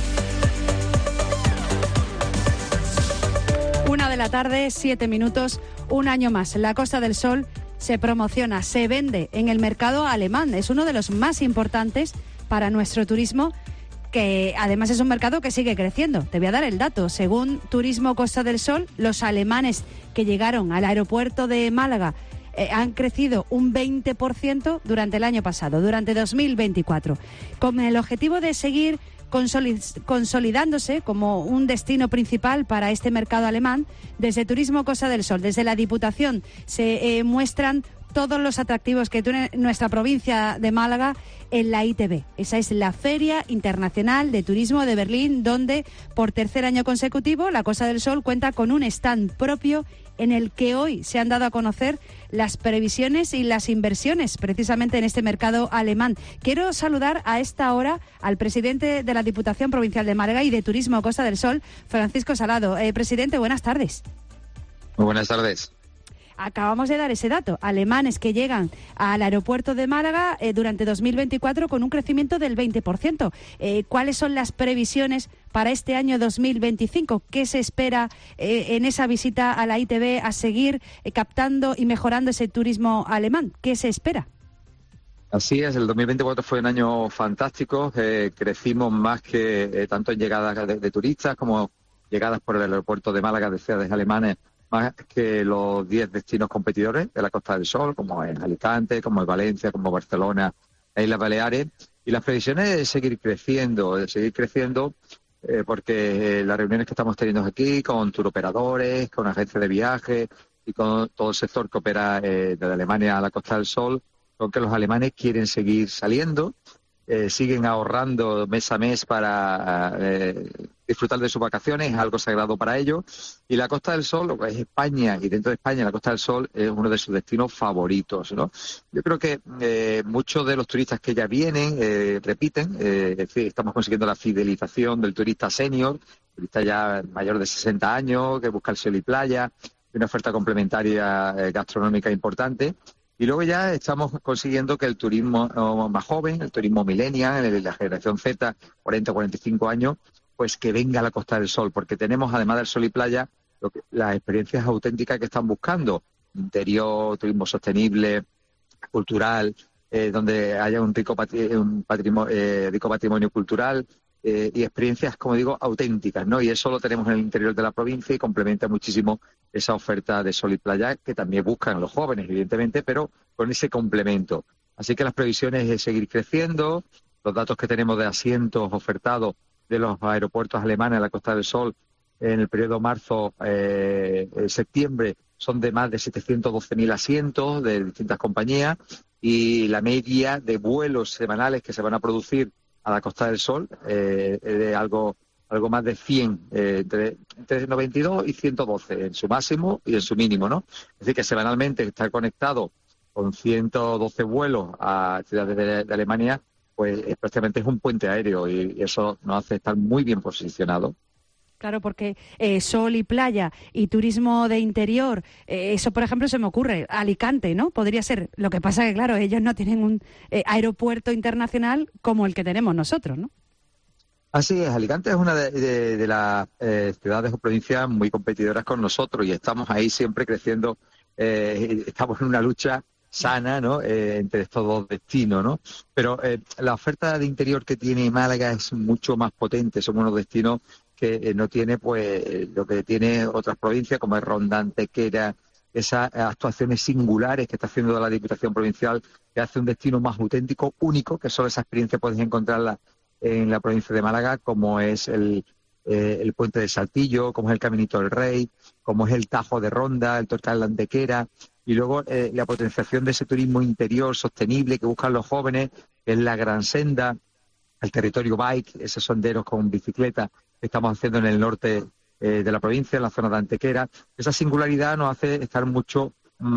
1:00 7 minutos, un año más. La Costa del Sol se promociona, se vende en el mercado alemán. Es uno de los más importantes para nuestro turismo, que además es un mercado que sigue creciendo. Te voy a dar el dato. Según Turismo Costa del Sol, los alemanes que llegaron al aeropuerto de Málaga han crecido un 20% durante el año pasado, durante 2024, con el objetivo de seguir consolidándose como un destino principal para este mercado alemán. Desde Turismo Costa del Sol, desde la Diputación, se muestran todos los atractivos que tiene nuestra provincia de Málaga en la ITB. Esa es la Feria Internacional de Turismo de Berlín, donde por tercer año consecutivo la Costa del Sol cuenta con un stand propio en el que hoy se han dado a conocer las previsiones y las inversiones precisamente en este mercado alemán. Quiero saludar a esta hora al presidente de la Diputación Provincial de Málaga y de Turismo Costa del Sol, Francisco Salado. Presidente, buenas tardes. Muy buenas tardes. Acabamos de dar ese dato, alemanes que llegan al aeropuerto de Málaga durante 2024 con un crecimiento del 20%. ¿Cuáles son las previsiones para este año 2025? ¿Qué se espera en esa visita a la ITB a seguir captando y mejorando ese turismo alemán? ¿Qué se espera? Así es, el 2024 fue un año fantástico. Crecimos más que tanto en llegadas de turistas como llegadas por el aeropuerto de Málaga de ciudades alemanes, más que los 10 destinos competidores de la Costa del Sol, como es Alicante, como es Valencia, como Barcelona e Islas Baleares. Y las previsiones de seguir creciendo, porque las reuniones que estamos teniendo aquí con turoperadores, con agencias de viajes y con todo el sector que opera desde Alemania a la Costa del Sol, son que los alemanes quieren seguir saliendo, siguen ahorrando mes a mes para disfrutar de sus vacaciones, es algo sagrado para ellos. Y la Costa del Sol, lo que es España, y dentro de España la Costa del Sol es uno de sus destinos favoritos, ¿no? Yo creo que muchos de los turistas que ya vienen repiten, es decir, estamos consiguiendo la fidelización del turista senior, turista ya mayor de 60 años, que busca el sol y playa, una oferta complementaria gastronómica importante. Y luego ya estamos consiguiendo que el turismo más joven, el turismo millennial, la generación Z, 40 o 45 años, pues que venga a la Costa del Sol, porque tenemos, además del sol y playa, las experiencias auténticas que están buscando. Interior, turismo sostenible, cultural, donde haya un rico patrimonio cultural y experiencias, como digo, auténticas, ¿no? Y eso lo tenemos en el interior de la provincia y complementa muchísimo esa oferta de sol y playa que también buscan los jóvenes, evidentemente, pero con ese complemento. Así que las previsiones es seguir creciendo. Los datos que tenemos de asientos ofertados de los aeropuertos alemanes a la Costa del Sol en el periodo marzo-septiembre son de más de 712.000 asientos de distintas compañías, y la media de vuelos semanales que se van a producir a la Costa del Sol de algo más de 100, entre 92 y 112 en su máximo y en su mínimo, ¿no? Es decir, que semanalmente estar conectado con 112 vuelos a ciudades de Alemania, pues prácticamente es un puente aéreo, y eso nos hace estar muy bien posicionados. Claro, porque sol y playa y turismo de interior, eso por ejemplo se me ocurre, Alicante, ¿no? Podría ser. Lo que pasa que claro, ellos no tienen un aeropuerto internacional como el que tenemos nosotros, ¿no? Así es, Alicante es una de las ciudades o provincias muy competidoras con nosotros, y estamos ahí siempre creciendo, estamos en una lucha sana, ¿no? Entre estos dos destinos, ¿no? Pero la oferta de interior que tiene Málaga es mucho más potente. Somos unos destinos que no tiene pues lo que tiene otras provincias, como es Ronda, Antequera, esas actuaciones singulares que está haciendo la Diputación Provincial, que hace un destino más auténtico, único, que solo esa experiencia puedes encontrarla en la provincia de Málaga, como es el Puente de Saltillo, como es el Caminito del Rey, como es el Tajo de Ronda, el Torcal de Antequera, y luego la potenciación de ese turismo interior sostenible que buscan los jóvenes, que es la Gran Senda, el territorio bike, esos senderos con bicicleta que estamos haciendo en el norte de la provincia, en la zona de Antequera. Esa singularidad nos hace estar mejor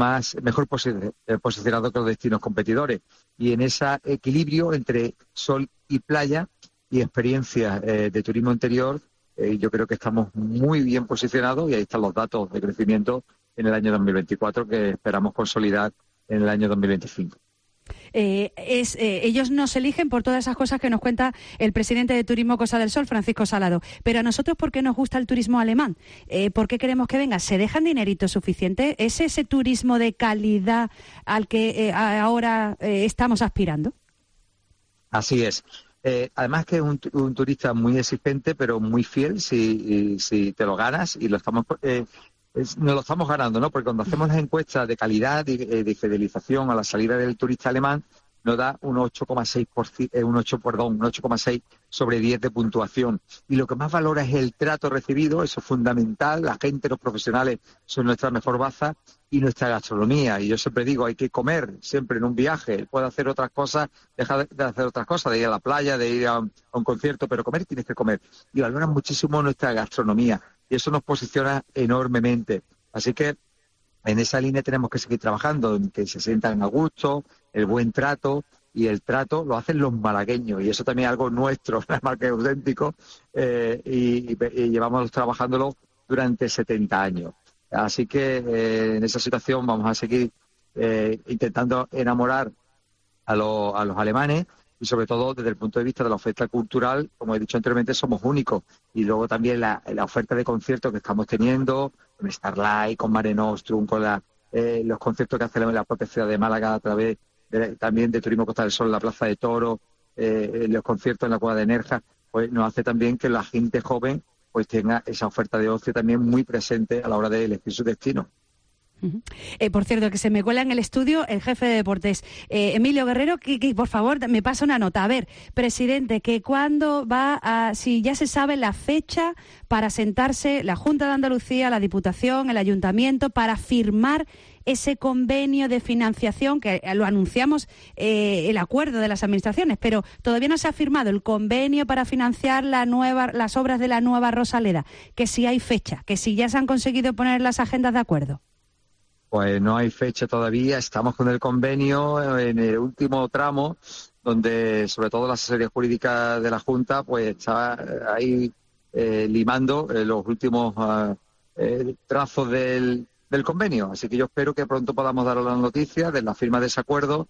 posicionado que los destinos competidores. Y en ese equilibrio entre sol y playa y experiencias de turismo interior, yo creo que estamos muy bien posicionados, y ahí están los datos de crecimiento en el año 2024 que esperamos consolidar en el año 2025. ellos nos eligen por todas esas cosas que nos cuenta el presidente de Turismo Costa del Sol, Francisco Salado. Pero a nosotros, ¿por qué nos gusta el turismo alemán? ¿Por qué queremos que venga? ¿Se dejan dinerito suficiente? ¿Es ese turismo de calidad al que ahora estamos aspirando? Así es. Además que es un turista muy exigente, pero muy fiel si te lo ganas, y nos lo estamos ganando, ¿no? Porque cuando hacemos las encuestas de calidad y de fidelización a la salida del turista alemán, nos da un 8,6 sobre 10 de puntuación. Y lo que más valora es el trato recibido, eso es fundamental. La gente, los profesionales son nuestra mejor baza, y nuestra gastronomía. Y yo siempre digo, hay que comer siempre en un viaje. Puede hacer otras cosas, dejar de hacer otras cosas, de ir a la playa, de ir a un concierto, pero comer tienes que comer. Y valoran muchísimo nuestra gastronomía. Y eso nos posiciona enormemente. Así que en esa línea tenemos que seguir trabajando, en que se sientan a gusto, el buen trato, y el trato lo hacen los malagueños, y eso también es algo nuestro, una marca auténtico, y llevamos trabajándolo durante 70 años. Así que en esa situación vamos a seguir intentando enamorar a los alemanes, y sobre todo desde el punto de vista de la oferta cultural. Como he dicho anteriormente, somos únicos. Y luego también la oferta de conciertos que estamos teniendo, con Starlight, con Mare Nostrum, con los conciertos que hace la propia ciudad de Málaga a través también de Turismo Costa del Sol en la Plaza de Toros, los conciertos en la Cueva de Nerja, pues nos hace también que la gente joven pues tenga esa oferta de ocio también muy presente a la hora de elegir su destino. Por cierto, que se me cuela en el estudio el jefe de deportes, Emilio Guerrero, que por favor me pasa una nota. A ver, presidente, que cuándo si ya se sabe la fecha para sentarse la Junta de Andalucía, la Diputación, el Ayuntamiento, para firmar ese convenio de financiación, que lo anunciamos, el acuerdo de las administraciones, pero todavía no se ha firmado el convenio para financiar las obras de la nueva Rosaleda, que si hay fecha, que si ya se han conseguido poner las agendas de acuerdo. Pues no hay fecha todavía, estamos con el convenio en el último tramo, donde sobre todo la asesoría jurídica de la Junta pues está ahí limando los últimos trazos del convenio. Así que yo espero que pronto podamos dar la noticia de la firma de ese acuerdo,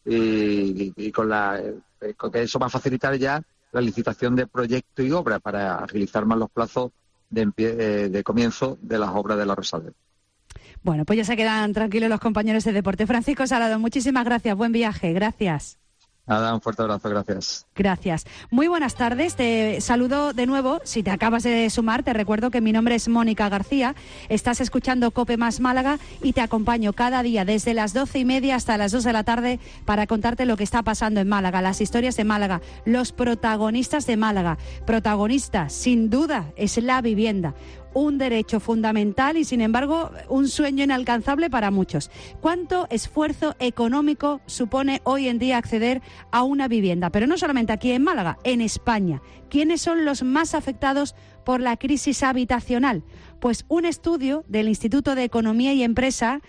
y con que eso va a facilitar ya la licitación de proyecto y obra para agilizar más los plazos de comienzo de las obras de la Rosaleda. Bueno, pues ya se quedan tranquilos los compañeros de deporte. Francisco Salado, muchísimas gracias. Buen viaje. Gracias. Nada, un fuerte abrazo. Gracias. Gracias. Muy buenas tardes. Te saludo de nuevo. Si te acabas de sumar, te recuerdo que mi nombre es Mónica García. Estás escuchando COPE Más Málaga y te acompaño cada día desde las 12:30 hasta las 2 de la tarde para contarte lo que está pasando en Málaga, las historias de Málaga, los protagonistas de Málaga. Protagonista, sin duda, es la vivienda. Un derecho fundamental y, sin embargo, un sueño inalcanzable para muchos. ¿Cuánto esfuerzo económico supone hoy en día acceder a una vivienda? Pero no solamente aquí en Málaga, en España. ¿Quiénes son los más afectados por la crisis habitacional? Pues un estudio del Instituto de Economía y Empresa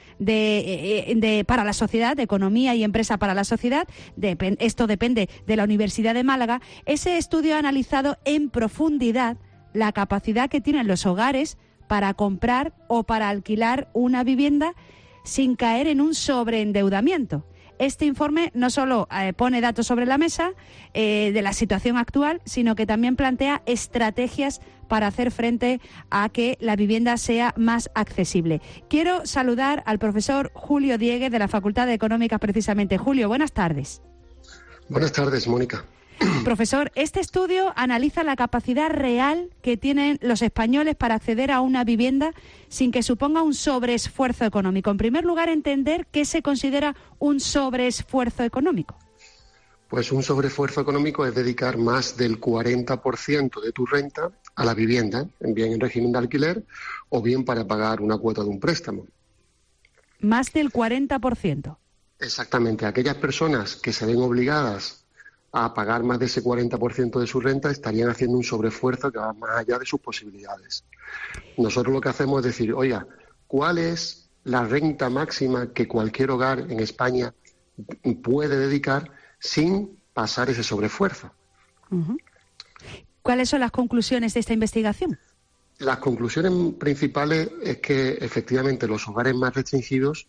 para la Sociedad, de Economía y Empresa para la Sociedad, esto depende de la Universidad de Málaga. Ese estudio ha analizado en profundidad la capacidad que tienen los hogares para comprar o para alquilar una vivienda sin caer en un sobreendeudamiento. Este informe no solo pone datos sobre la mesa de la situación actual, sino que también plantea estrategias para hacer frente a que la vivienda sea más accesible. Quiero saludar al profesor Julio Dieguez de la Facultad de Económicas precisamente. Julio, buenas tardes. Buenas tardes, Mónica. Profesor, este estudio analiza la capacidad real que tienen los españoles para acceder a una vivienda sin que suponga un sobreesfuerzo económico. En primer lugar, entender qué se considera un sobreesfuerzo económico. Pues un sobreesfuerzo económico es dedicar más del 40% de tu renta a la vivienda, bien en régimen de alquiler o bien para pagar una cuota de un préstamo. Más del 40%. Exactamente. Aquellas personas que se ven obligadas a pagar más de ese 40% de su renta estarían haciendo un sobreesfuerzo que va más allá de sus posibilidades. Nosotros lo que hacemos es decir, oiga, ¿cuál es la renta máxima que cualquier hogar en España puede dedicar sin pasar ese sobreesfuerzo? Uh-huh. ¿Cuáles son las conclusiones de esta investigación? Las conclusiones principales es que efectivamente los hogares más restringidos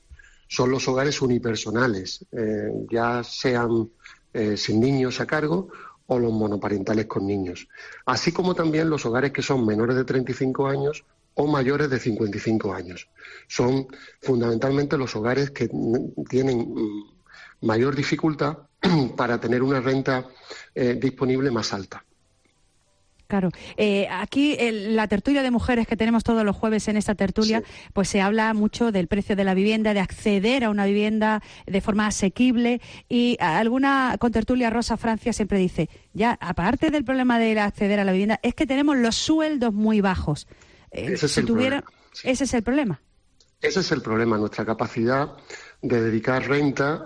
son los hogares unipersonales, ya sean sin niños a cargo o los monoparentales con niños, así como también los hogares que son menores de 35 años o mayores de 55 años. Son fundamentalmente los hogares que tienen mayor dificultad para tener una renta disponible más alta. Claro. Aquí la tertulia de mujeres que tenemos todos los jueves en esta tertulia, pues se habla mucho del precio de la vivienda, de acceder a una vivienda de forma asequible, y alguna contertulia, Rosa Francia, siempre dice, ya aparte del problema de acceder a la vivienda, es que tenemos los sueldos muy bajos. Ese es el problema. Ese es el problema. Ese es el problema, nuestra capacidad de dedicar renta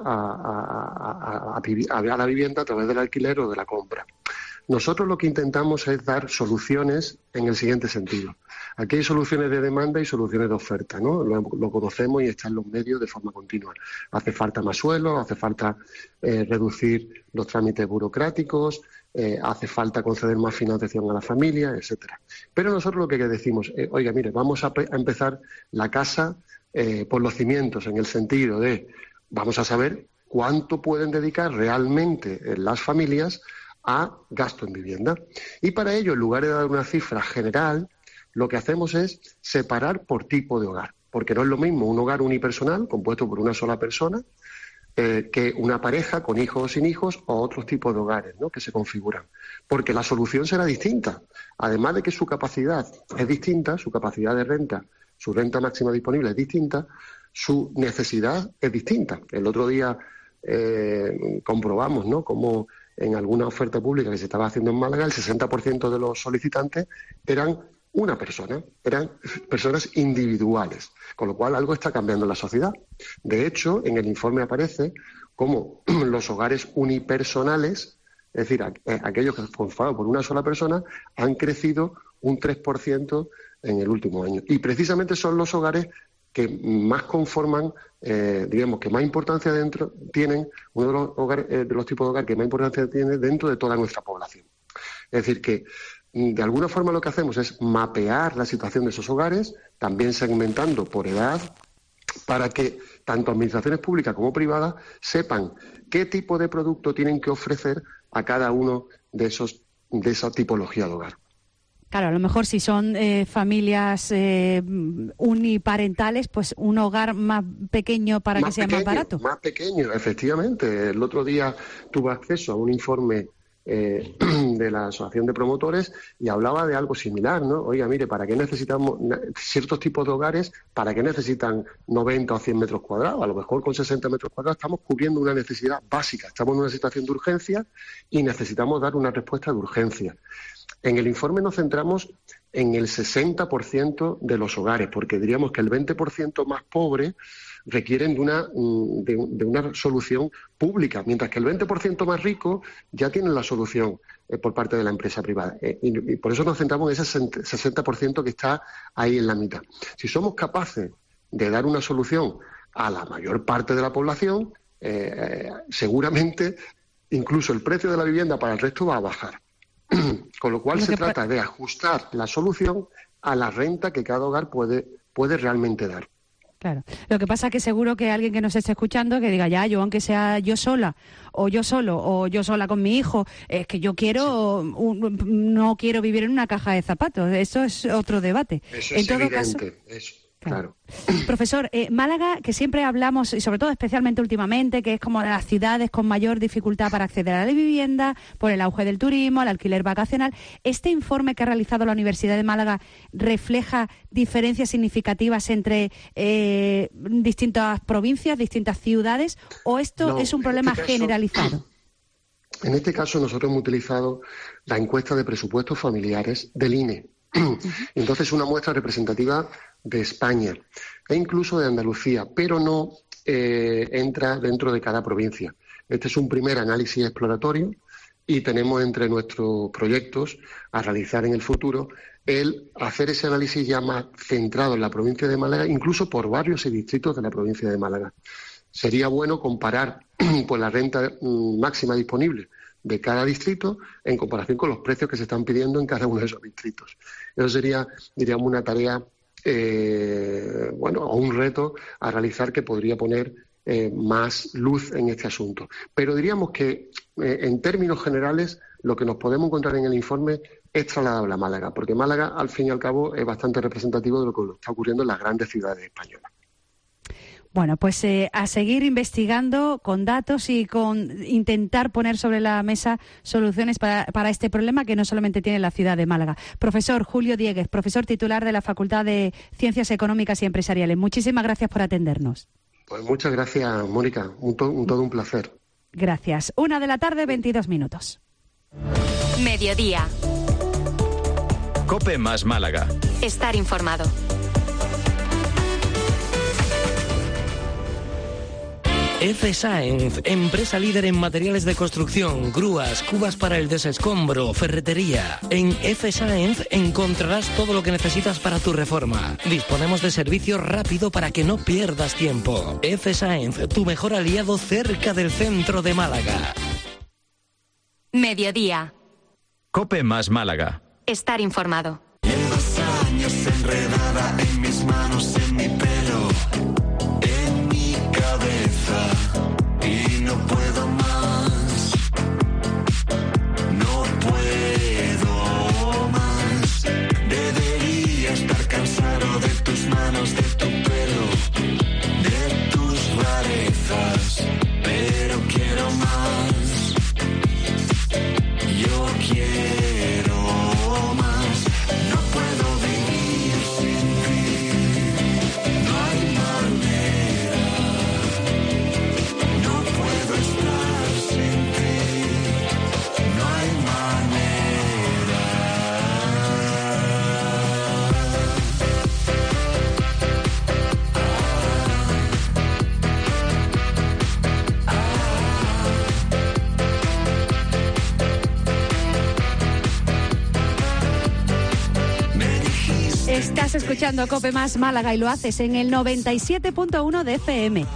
a la vivienda a través del alquiler o de la compra. Nosotros lo que intentamos es dar soluciones en el siguiente sentido. Aquí hay soluciones de demanda y soluciones de oferta, ¿no? Lo conocemos y está en los medios de forma continua. Hace falta más suelo, hace falta reducir los trámites burocráticos, hace falta conceder más financiación a la familia, etcétera. Pero nosotros lo que decimos, oiga, mire, vamos a empezar la casa por los cimientos, en el sentido de, vamos a saber cuánto pueden dedicar realmente las familias a gasto en vivienda. Y para ello, en lugar de dar una cifra general, lo que hacemos es separar por tipo de hogar. Porque no es lo mismo un hogar unipersonal, compuesto por una sola persona, que una pareja con hijos o sin hijos, o otros tipos de hogares, ¿no?, que se configuran. Porque la solución será distinta. Además de que su capacidad es distinta, su capacidad de renta, su renta máxima disponible es distinta, su necesidad es distinta. El otro día comprobamos, ¿no?, cómo en alguna oferta pública que se estaba haciendo en Málaga, el 60% de los solicitantes eran una persona, eran personas individuales, con lo cual algo está cambiando en la sociedad. De hecho, en el informe aparece cómo los hogares unipersonales, es decir, aquellos que son conformados por una sola persona, han crecido un 3% en el último año. Y precisamente son los hogares que más conforman, digamos, que más importancia tienen, uno de los hogares, de los tipos de hogar que más importancia tiene dentro de toda nuestra población. Es decir, que de alguna forma lo que hacemos es mapear la situación de esos hogares, también segmentando por edad, para que tanto administraciones públicas como privadas sepan qué tipo de producto tienen que ofrecer a cada uno de esa tipología de hogar. Claro, a lo mejor si son familias uniparentales, pues un hogar más pequeño para que sea más barato. Más pequeño, efectivamente. El otro día tuve acceso a un informe de la Asociación de Promotores y hablaba de algo similar, ¿no? Oiga, mire, ¿para qué necesitamos ciertos tipos de hogares? ¿Para qué necesitan 90 o 100 metros cuadrados? A lo mejor con 60 metros cuadrados estamos cubriendo una necesidad básica. Estamos en una situación de urgencia y necesitamos dar una respuesta de urgencia. En el informe nos centramos en el 60% de los hogares, porque diríamos que el 20% más pobre requieren de una solución pública, mientras que el 20% más rico ya tienen la solución por parte de la empresa privada. Y por eso nos centramos en ese 60% que está ahí en la mitad. Si somos capaces de dar una solución a la mayor parte de la población, seguramente incluso el precio de la vivienda para el resto va a bajar. Con lo cual se trata de ajustar la solución a la renta que cada hogar puede realmente dar. Claro. Lo que pasa es que seguro que alguien que nos esté escuchando que diga, ya, yo aunque sea yo sola, o yo solo, o yo sola con mi hijo, es que yo quiero, no quiero vivir en una caja de zapatos. Eso es otro debate. Eso es evidente, claro. Profesor, Málaga, que siempre hablamos, y sobre todo especialmente últimamente, que es como de las ciudades con mayor dificultad para acceder a la vivienda, por el auge del turismo, al alquiler vacacional. ¿Este informe que ha realizado la Universidad de Málaga refleja diferencias significativas entre distintas provincias, distintas ciudades, o esto es un problema generalizado? En este caso nosotros hemos utilizado la encuesta de presupuestos familiares del INE. Entonces, una muestra representativa de España e incluso de Andalucía, pero no entra dentro de cada provincia. Este es un primer análisis exploratorio y tenemos entre nuestros proyectos a realizar en el futuro el hacer ese análisis ya más centrado en la provincia de Málaga, incluso por barrios y distritos de la provincia de Málaga. Sería bueno comparar pues la renta máxima disponible de cada distrito en comparación con los precios que se están pidiendo en cada uno de esos distritos. Eso sería, diríamos, una tarea o un reto a realizar que podría poner más luz en este asunto. Pero diríamos que, en términos generales, lo que nos podemos encontrar en el informe es trasladable a Málaga, porque Málaga, al fin y al cabo, es bastante representativo de lo que está ocurriendo en las grandes ciudades españolas. Bueno, pues a seguir investigando con datos y con intentar poner sobre la mesa soluciones para este problema que no solamente tiene la ciudad de Málaga. Profesor Julio Dieguez, profesor titular de la Facultad de Ciencias Económicas y Empresariales. Muchísimas gracias por atendernos. Pues muchas gracias, Mónica. Todo un placer. Gracias. 1:00 PM, 22 minutos. Mediodía. COPE más Málaga. Estar informado. F. Sáenz, empresa líder en materiales de construcción, grúas, cubas para el desescombro, ferretería. En F. Sáenz encontrarás todo lo que necesitas para tu reforma. Disponemos de servicio rápido para que no pierdas tiempo. F. Sáenz, tu mejor aliado cerca del centro de Málaga. Mediodía. COPE más Málaga. Estar informado. Llevas años enredada en mis manos, en mi pelo, en mi cabeza, y no puedo más, no puedo más. Debería estar cansado de tus manos, de tu pelo, de tus rarezas, pero quiero más. Yo quiero más, no puedo vivir sin ti, no hay manera, no puedo estar sin ti, no hay manera. Estás escuchando COPE más Málaga y lo haces en el 97.1 de FM,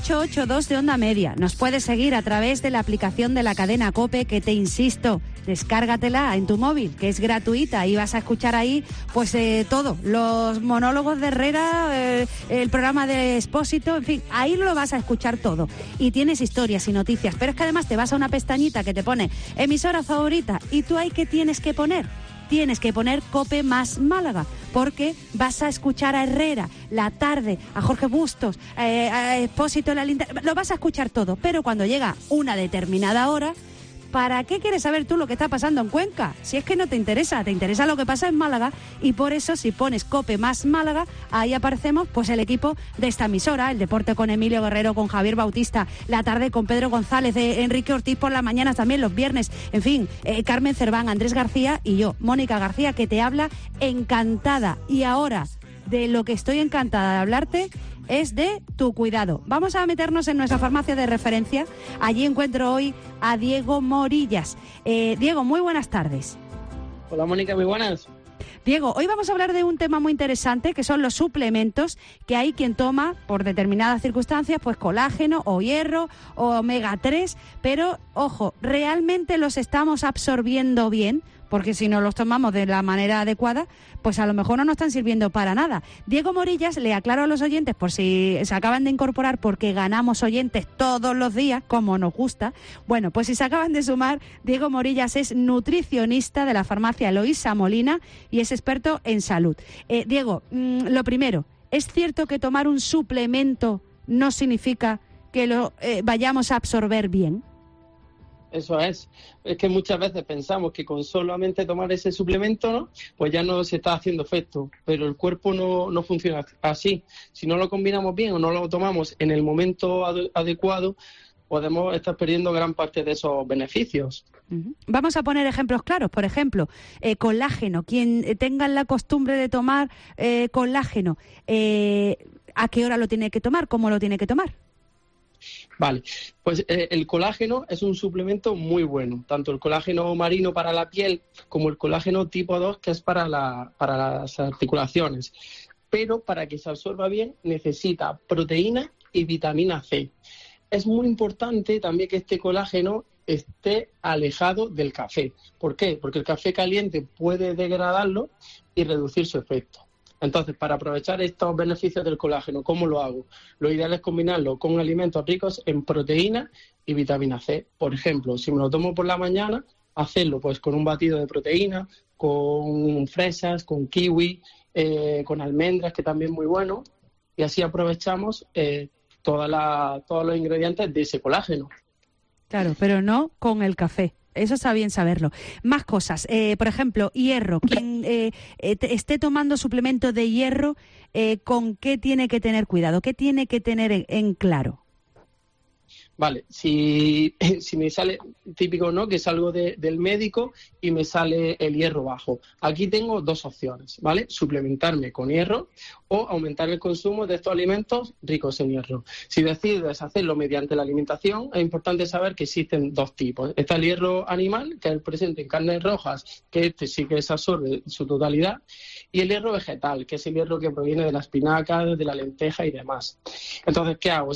882 de onda media. Nos puedes seguir a través de la aplicación de la cadena COPE, que te insisto, descárgatela en tu móvil, que es gratuita, y vas a escuchar ahí pues todo, los monólogos de Herrera, el programa de Expósito, en fin, ahí lo vas a escuchar todo. Y tienes historias y noticias, pero es que además te vas a una pestañita que te pone emisora favorita, y tú ahí ¿qué tienes que poner? Tienes que poner COPE más Málaga, porque vas a escuchar a Herrera, La Tarde, a Jorge Bustos, a Expósito, La Linterna, lo vas a escuchar todo, pero cuando llega una determinada hora, ¿para qué quieres saber tú lo que está pasando en Cuenca? Si es que no te interesa lo que pasa en Málaga, y por eso si pones COPE más Málaga, ahí aparecemos pues el equipo de esta emisora, el deporte con Emilio Guerrero, con Javier Bautista, La Tarde con Pedro González, Enrique Ortiz por las mañanas, también los viernes, en fin, Carmen Cerván, Andrés García y yo, Mónica García, que te habla encantada. Y ahora, de lo que estoy encantada de hablarte es de tu cuidado. Vamos a meternos en nuestra farmacia de referencia. Allí encuentro hoy a Diego Morillas. Diego, muy buenas tardes. Hola Mónica, muy buenas. Diego, hoy vamos a hablar de un tema muy interesante, que son los suplementos, que hay quien toma por determinadas circunstancias, pues colágeno o hierro o omega 3, pero ojo, ¿realmente los estamos absorbiendo bien? Porque si no los tomamos de la manera adecuada, pues a lo mejor no nos están sirviendo para nada. Diego Morillas, le aclaro a los oyentes, por si se acaban de incorporar, porque ganamos oyentes todos los días, como nos gusta. Bueno, pues si se acaban de sumar, Diego Morillas es nutricionista de la farmacia Eloísa Molina y es experto en salud. Diego, lo primero, ¿es cierto que tomar un suplemento no significa que lo vayamos a absorber bien? Eso es que muchas veces pensamos que con solamente tomar ese suplemento, ¿no?, pues ya no se está haciendo efecto, pero el cuerpo no funciona así. Si no lo combinamos bien o no lo tomamos en el momento adecuado, podemos estar perdiendo gran parte de esos beneficios. Vamos a poner ejemplos claros. Por ejemplo, colágeno. Quien tenga la costumbre de tomar colágeno, ¿a qué hora lo tiene que tomar? ¿Cómo lo tiene que tomar? Vale, pues el colágeno es un suplemento muy bueno, tanto el colágeno marino para la piel como el colágeno tipo 2, que es para las articulaciones. Pero para que se absorba bien necesita proteína y vitamina C. Es muy importante también que este colágeno esté alejado del café. ¿Por qué? Porque el café caliente puede degradarlo y reducir su efecto. Entonces, para aprovechar estos beneficios del colágeno, ¿cómo lo hago? Lo ideal es combinarlo con alimentos ricos en proteína y vitamina C. Por ejemplo, si me lo tomo por la mañana, hacerlo pues con un batido de proteína, con fresas, con kiwi, con almendras, que también es muy bueno, y así aprovechamos todos los ingredientes de ese colágeno. Claro, pero no con el café. Eso está bien saberlo. Más cosas. Por ejemplo, hierro. Quien esté tomando suplemento de hierro, ¿con qué tiene que tener cuidado? ¿Qué tiene que tener en claro? Vale, si me sale, típico, ¿no?, que salgo del médico y me sale el hierro bajo. Aquí tengo dos opciones, ¿vale? Suplementarme con hierro o aumentar el consumo de estos alimentos ricos en hierro. Si decides hacerlo mediante la alimentación, es importante saber que existen dos tipos. Está el hierro animal, que es el presente en carnes rojas, que este sí que se absorbe en su totalidad, y el hierro vegetal, que es el hierro que proviene de la espinaca, de la lenteja y demás. Entonces, ¿qué hago?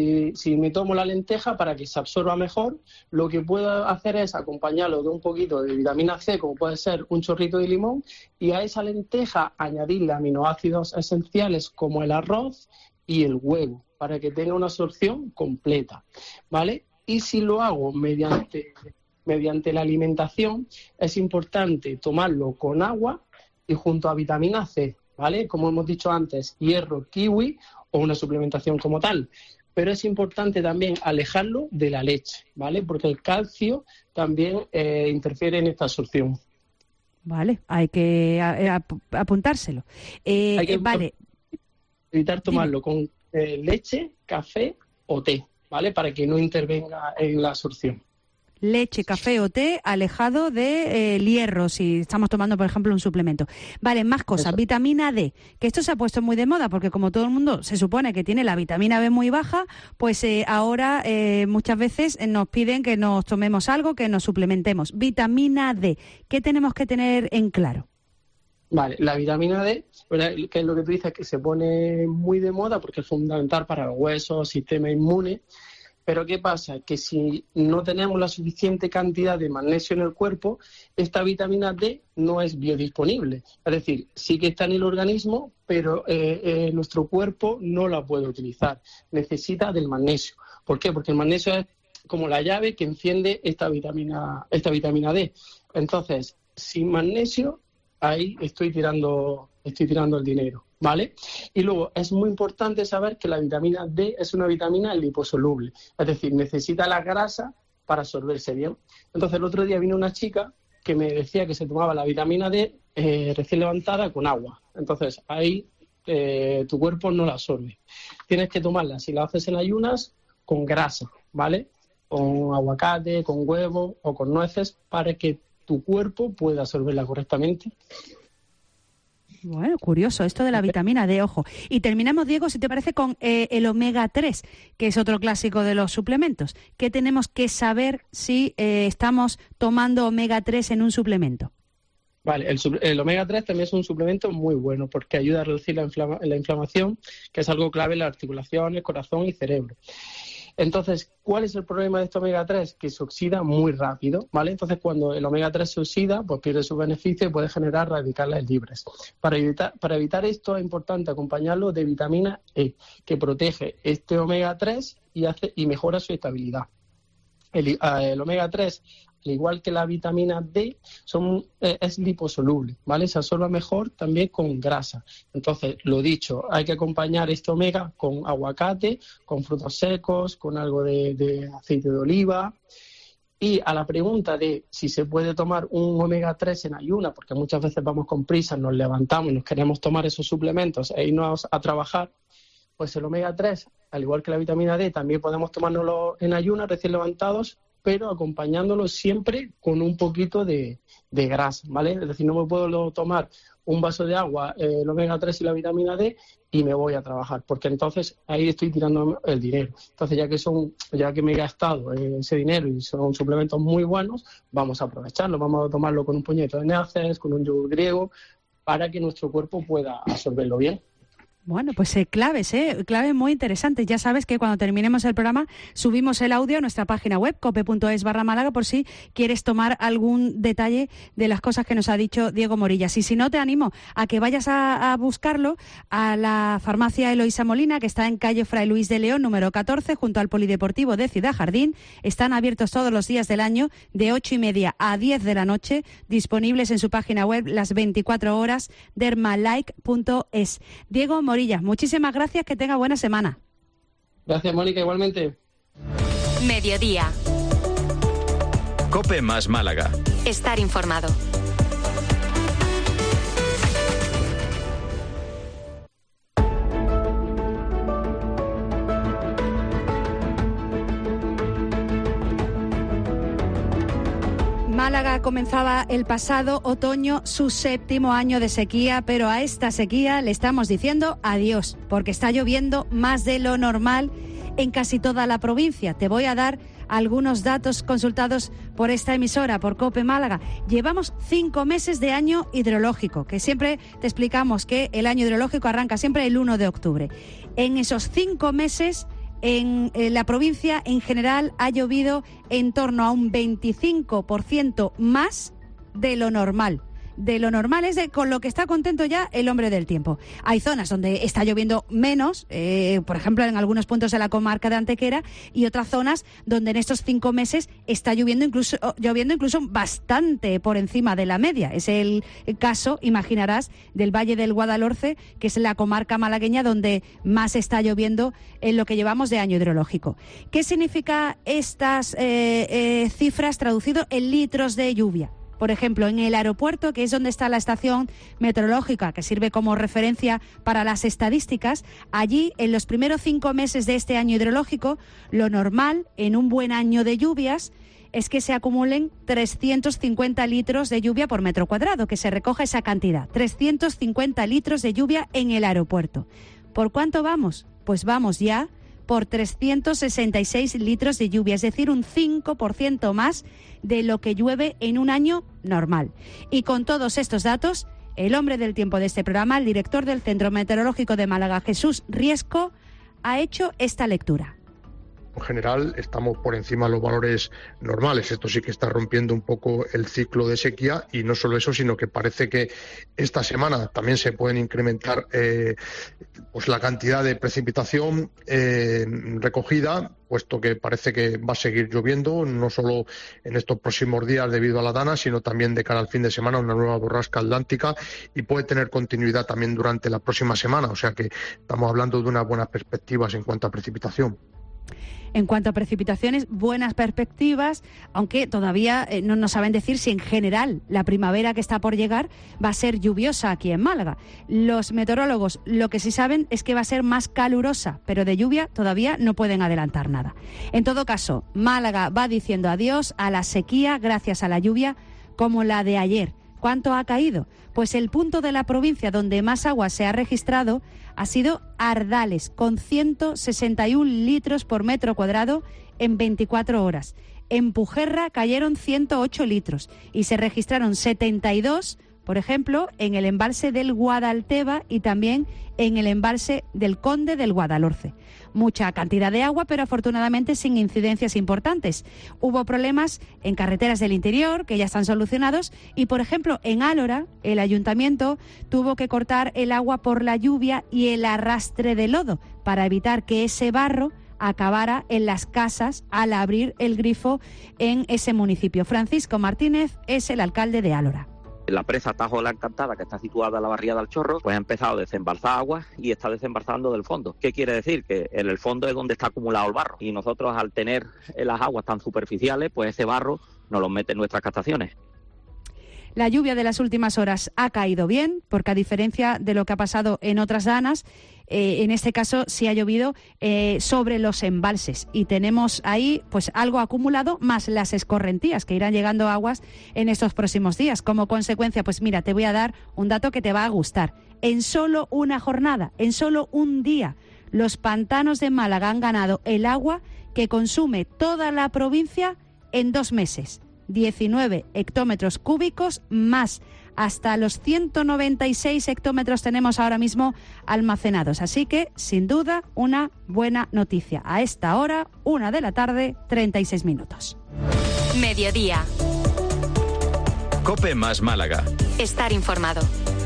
Si me tomo la lenteja, para que se absorba mejor, lo que puedo hacer es acompañarlo de un poquito de vitamina C, como puede ser un chorrito de limón, y a esa lenteja añadirle aminoácidos esenciales como el arroz y el huevo, para que tenga una absorción completa, ¿vale? Y si lo hago mediante la alimentación, es importante tomarlo con agua y junto a vitamina C, ¿vale? Como hemos dicho antes, hierro, kiwi o una suplementación como tal. Pero es importante también alejarlo de la leche, ¿vale? Porque el calcio también interfiere en esta absorción. Vale, hay que apuntárselo. Hay que vale. evitar tomarlo con leche, café o té, ¿vale? Para que no intervenga en la absorción. Leche, café o té alejado del hierro, si estamos tomando, por ejemplo, un suplemento. Vale, más cosas. Eso. Vitamina D, que esto se ha puesto muy de moda porque como todo el mundo se supone que tiene la vitamina B muy baja, pues ahora muchas veces nos piden que nos tomemos algo, que nos suplementemos. Vitamina D, ¿qué tenemos que tener en claro? Vale, la vitamina D, que es lo que tú dices, que se pone muy de moda porque es fundamental para los huesos, sistema inmune. Pero ¿qué pasa? Que si no tenemos la suficiente cantidad de magnesio en el cuerpo, esta vitamina D no es biodisponible. Es decir, sí que está en el organismo, pero nuestro cuerpo no la puede utilizar. Necesita del magnesio. ¿Por qué? Porque el magnesio es como la llave que enciende esta vitamina D. Entonces, sin magnesio, ahí estoy tirando el dinero, ¿vale? Y luego es muy importante saber que la vitamina D es una vitamina liposoluble, es decir, necesita la grasa para absorberse bien. Entonces el otro día vino una chica que me decía que se tomaba la vitamina D recién levantada con agua. Entonces ahí tu cuerpo no la absorbe. Tienes que tomarla, si la haces en ayunas, con grasa, ¿vale? Con aguacate, con huevo o con nueces para que tu cuerpo pueda absorberla correctamente. Bueno, curioso esto de la vitamina D, ojo. Y terminamos, Diego, si te parece, con el omega 3, que es otro clásico de los suplementos. ¿Qué tenemos que saber si estamos tomando omega 3 en un suplemento? Vale, el omega 3 también es un suplemento muy bueno porque ayuda a reducir la inflamación, que es algo clave en las articulaciones, corazón y cerebro. Entonces, ¿cuál es el problema de este omega 3? Que se oxida muy rápido, ¿vale? Entonces, cuando el omega 3 se oxida, pues pierde su beneficio y puede generar radicales libres. Para evitar esto es importante acompañarlo de vitamina E, que protege este omega 3 y mejora su estabilidad. El omega 3, al igual que la vitamina D, es liposoluble, ¿vale? Se absorbe mejor también con grasa. Entonces, lo dicho, hay que acompañar este omega con aguacate, con frutos secos, con algo de aceite de oliva. Y a la pregunta de si se puede tomar un omega 3 en ayuna, porque muchas veces vamos con prisa, nos levantamos y nos queremos tomar esos suplementos e irnos a trabajar, pues el omega 3, al igual que la vitamina D, también podemos tomárnoslo en ayunas recién levantados, pero acompañándolo siempre con un poquito de grasa, ¿vale? Es decir, no me puedo tomar un vaso de agua, el omega 3 y la vitamina D, y me voy a trabajar, porque entonces ahí estoy tirando el dinero. Entonces, ya que me he gastado ese dinero y son suplementos muy buenos, vamos a aprovecharlo, vamos a tomarlo con un puñado de nueces, con un yogur griego, para que nuestro cuerpo pueda absorberlo bien. Bueno, pues claves muy interesantes. Ya sabes que cuando terminemos el programa subimos el audio a nuestra página web, cope.es/Málaga, por si quieres tomar algún detalle de las cosas que nos ha dicho Diego Morillas. Y si no, te animo a que vayas a buscarlo a la farmacia Eloísa Molina, que está en calle Fray Luis de León, número 14, junto al Polideportivo de Ciudad Jardín. Están abiertos todos los días del año, de 8:30 a 10 de la noche, disponibles en su página web las 24 horas, dermalike.es. Diego Morillas, muchísimas gracias, que tenga buena semana. Gracias, Mónica, igualmente. Mediodía. COPE más Málaga. Estar informado. Málaga comenzaba el pasado otoño su 7º año de sequía, pero a esta sequía le estamos diciendo adiós, porque está lloviendo más de lo normal en casi toda la provincia. Te voy a dar algunos datos consultados por esta emisora, por COPE Málaga. Llevamos 5 meses de año hidrológico, que siempre te explicamos que el año hidrológico arranca siempre el 1 de octubre. En esos 5 meses... En la provincia en general ha llovido en torno a un 25% más de lo normal. De lo normal es con lo que está contento ya el hombre del tiempo. Hay zonas donde está lloviendo menos, por ejemplo en algunos puntos de la comarca de Antequera, y otras zonas donde en estos 5 meses está lloviendo incluso bastante por encima de la media. Es el caso, imaginarás, del Valle del Guadalhorce, que es la comarca malagueña donde más está lloviendo en lo que llevamos de año hidrológico. ¿Qué significa estas cifras traducido en litros de lluvia? Por ejemplo, en el aeropuerto, que es donde está la estación meteorológica, que sirve como referencia para las estadísticas, allí, en los primeros 5 meses de este año hidrológico, lo normal, en un buen año de lluvias, es que se acumulen 350 litros de lluvia por metro cuadrado, que se recoja esa cantidad, 350 litros de lluvia en el aeropuerto. ¿Por cuánto vamos? Pues vamos ya por 366 litros de lluvia, es decir, un 5% más de lo que llueve en un año normal. Y con todos estos datos, el hombre del tiempo de este programa, el director del Centro Meteorológico de Málaga, Jesús Riesco, ha hecho esta lectura. En general estamos por encima de los valores normales. Esto sí que está rompiendo un poco el ciclo de sequía, y no solo eso, sino que parece que esta semana también se pueden incrementar pues la cantidad de precipitación recogida, puesto que parece que va a seguir lloviendo, no solo en estos próximos días debido a la dana, sino también de cara al fin de semana, una nueva borrasca atlántica, y puede tener continuidad también durante la próxima semana. O sea que estamos hablando de unas buenas perspectivas en cuanto a precipitación. En cuanto a precipitaciones, buenas perspectivas, aunque todavía no nos saben decir si en general la primavera que está por llegar va a ser lluviosa aquí en Málaga. Los meteorólogos lo que sí saben es que va a ser más calurosa, pero de lluvia todavía no pueden adelantar nada. En todo caso, Málaga va diciendo adiós a la sequía gracias a la lluvia como la de ayer. ¿Cuánto ha caído? Pues el punto de la provincia donde más agua se ha registrado ha sido Ardales, con 161 litros por metro cuadrado en 24 horas. En Pujerra cayeron 108 litros y se registraron 72, por ejemplo, en el embalse del Guadalteba y también en el embalse del Conde del Guadalhorce. Mucha cantidad de agua, pero afortunadamente sin incidencias importantes. Hubo problemas en carreteras del interior, que ya están solucionados, y por ejemplo en Álora el ayuntamiento tuvo que cortar el agua por la lluvia y el arrastre de lodo para evitar que ese barro acabara en las casas al abrir el grifo en ese municipio. Francisco Martínez es el alcalde de Álora. La presa Tajo de la Encantada, que está situada en la barriada del Chorro, pues ha empezado a desembalsar agua y está desembalsando del fondo. ¿Qué quiere decir? Que en el fondo es donde está acumulado el barro, y nosotros, al tener las aguas tan superficiales, pues ese barro nos lo mete en nuestras captaciones. La lluvia de las últimas horas ha caído bien, porque a diferencia de lo que ha pasado en otras danas, en este caso sí ha llovido sobre los embalses, y tenemos ahí pues algo acumulado, más las escorrentías que irán llegando aguas en estos próximos días. Como consecuencia, pues mira, te voy a dar un dato que te va a gustar. En solo una jornada, en solo un día, los pantanos de Málaga han ganado el agua que consume toda la provincia en 2 meses. 19 hectómetros cúbicos más Hasta los 196 hectómetros tenemos ahora mismo almacenados. Así que, sin duda, una buena noticia. A esta hora, 1 de la tarde, 36 minutos. Mediodía. COPE más Málaga. Estar informado.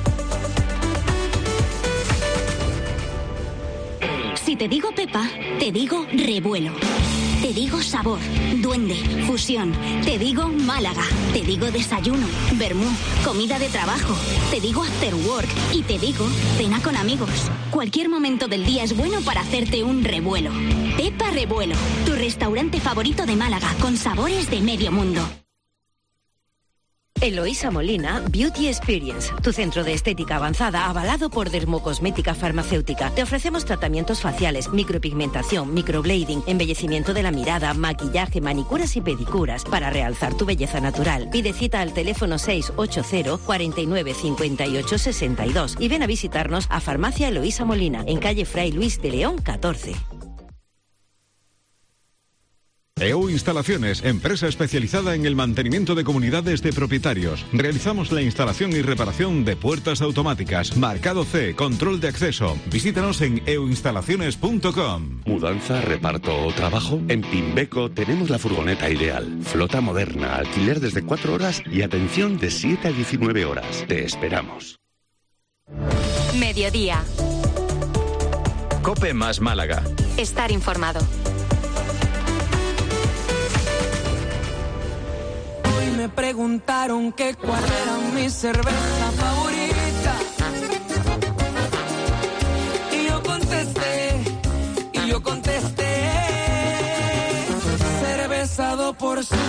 Si te digo Pepa, te digo revuelo. Te digo sabor, duende, fusión. Te digo Málaga. Te digo desayuno, vermú, comida de trabajo. Te digo after work y te digo cena con amigos. Cualquier momento del día es bueno para hacerte un revuelo. Pepa Revuelo, tu restaurante favorito de Málaga con sabores de medio mundo. Eloísa Molina Beauty Experience, tu centro de estética avanzada avalado por Dermocosmética Farmacéutica. Te ofrecemos tratamientos faciales, micropigmentación, microblading, embellecimiento de la mirada, maquillaje, manicuras y pedicuras para realzar tu belleza natural. Pide cita al teléfono 680 49 58 62 y ven a visitarnos a Farmacia Eloísa Molina, en calle Fray Luis de León 14. EU Instalaciones, empresa especializada en el mantenimiento de comunidades de propietarios. Realizamos la instalación y reparación de puertas automáticas, marcado C, control de acceso. Visítanos en euinstalaciones.com. Mudanza, reparto o trabajo. En Timbeco tenemos la furgoneta ideal. Flota moderna, alquiler desde 4 horas y atención de 7 a 19 horas. Te esperamos. Mediodía. COPE más Málaga. Estar informado. Me preguntaron que cuál era mi cerveza favorita y yo contesté cervezado por su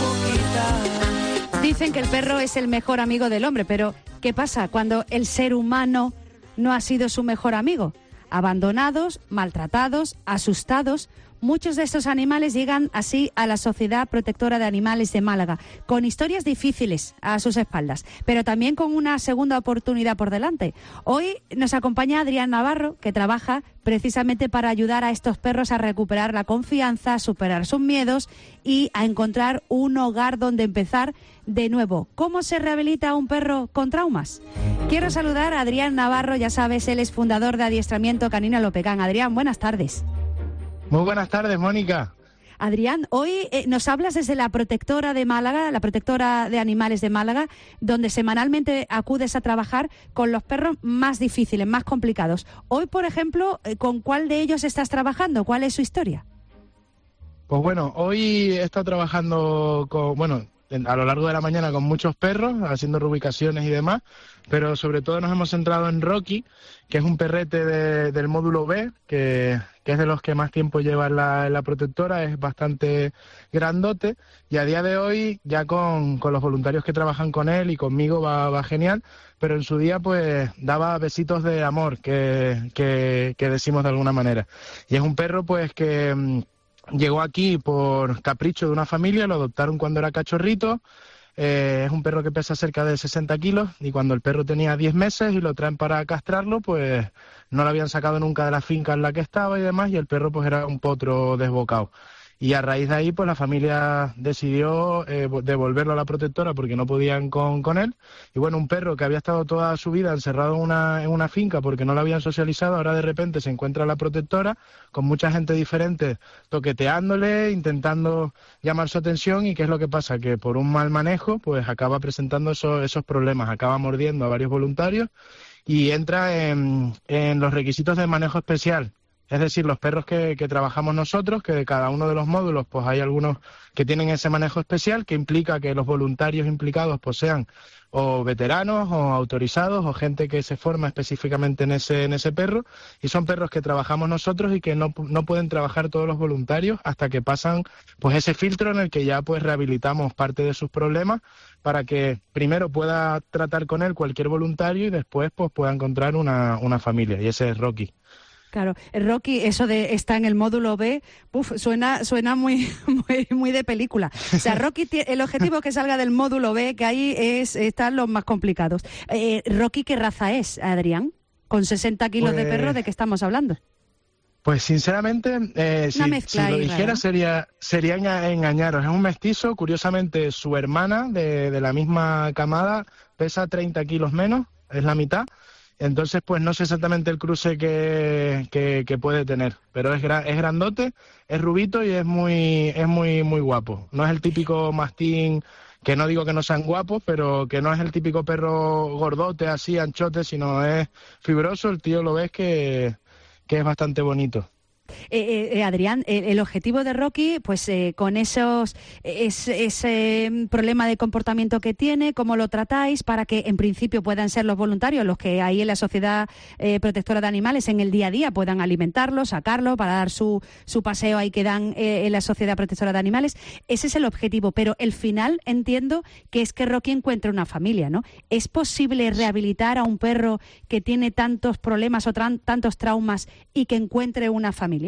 boquita. Dicen que el perro es el mejor amigo del hombre, pero ¿qué pasa cuando el ser humano no ha sido su mejor amigo? Abandonados, maltratados, asustados. Muchos de estos animales llegan así a la Sociedad Protectora de Animales de Málaga, con historias difíciles a sus espaldas, pero también con una segunda oportunidad por delante. Hoy nos acompaña Adrián Navarro, que trabaja precisamente para ayudar a estos perros a recuperar la confianza, a superar sus miedos y a encontrar un hogar donde empezar de nuevo. ¿Cómo se rehabilita un perro con traumas? Quiero saludar a Adrián Navarro, ya sabes, él es fundador de Adiestramiento Canino Lopecán. Adrián, buenas tardes. Muy buenas tardes, Mónica. Adrián, hoy nos hablas desde la Protectora de Málaga, la Protectora de Animales de Málaga, donde semanalmente acudes a trabajar con los perros más difíciles, más complicados. Hoy, por ejemplo, ¿con cuál de ellos estás trabajando? ¿Cuál es su historia? Pues bueno, hoy he estado trabajando a lo largo de la mañana con muchos perros, haciendo reubicaciones y demás, pero sobre todo nos hemos centrado en Rocky, que es un perrete del módulo B, que es de los que más tiempo lleva en la protectora, es bastante grandote, y a día de hoy ya con los voluntarios que trabajan con él y conmigo va genial, pero en su día pues daba besitos de amor, que decimos de alguna manera. Y es un perro pues que llegó aquí por capricho de una familia, lo adoptaron cuando era cachorrito. Es un perro que pesa cerca de 60 kilos y cuando el perro tenía 10 meses y lo traen para castrarlo, pues no lo habían sacado nunca de la finca en la que estaba y demás, y el perro pues era un potro desbocado. Y a raíz de ahí, pues la familia decidió devolverlo a la protectora porque no podían con él. Y bueno, un perro que había estado toda su vida encerrado en una finca porque no lo habían socializado, ahora de repente se encuentra en la protectora con mucha gente diferente toqueteándole, intentando llamar su atención. ¿Y qué es lo que pasa? Que por un mal manejo, pues acaba presentando esos problemas, acaba mordiendo a varios voluntarios y entra en los requisitos de manejo especial. Es decir, los perros que trabajamos nosotros, que de cada uno de los módulos pues hay algunos que tienen ese manejo especial, que implica que los voluntarios implicados pues sean o veteranos o autorizados o gente que se forma específicamente en ese perro, y son perros que trabajamos nosotros y que no pueden trabajar todos los voluntarios hasta que pasan pues ese filtro en el que ya pues rehabilitamos parte de sus problemas para que primero pueda tratar con él cualquier voluntario y después pues pueda encontrar una familia, y ese es Rocky. Claro, Rocky, eso de está en el módulo B, suena muy de película. O sea, Rocky, el objetivo es que salga del módulo B, que ahí están los más complicados. Rocky, ¿qué raza es, Adrián? Con 60 kilos de perro, ¿de qué estamos hablando? Pues sinceramente, si lo dijera sería engañaros. Es un mestizo, curiosamente su hermana de la misma camada pesa 30 kilos menos, es la mitad. Entonces, pues no sé exactamente el cruce que puede tener, pero es grandote, es rubito y es muy guapo. No es el típico mastín, que no digo que no sean guapos, pero que no es el típico perro gordote, así, anchote, sino es fibroso. El tío lo ves que es bastante bonito. Adrián, el objetivo de Rocky, pues con ese problema de comportamiento que tiene, ¿cómo lo tratáis para que en principio puedan ser los voluntarios los que ahí en la Sociedad Protectora de Animales en el día a día puedan alimentarlo, sacarlo para dar su paseo ahí que dan en la Sociedad Protectora de Animales? Ese es el objetivo, pero el final entiendo que es que Rocky encuentre una familia, ¿no? ¿Es posible rehabilitar a un perro que tiene tantos problemas o tantos traumas y que encuentre una familia?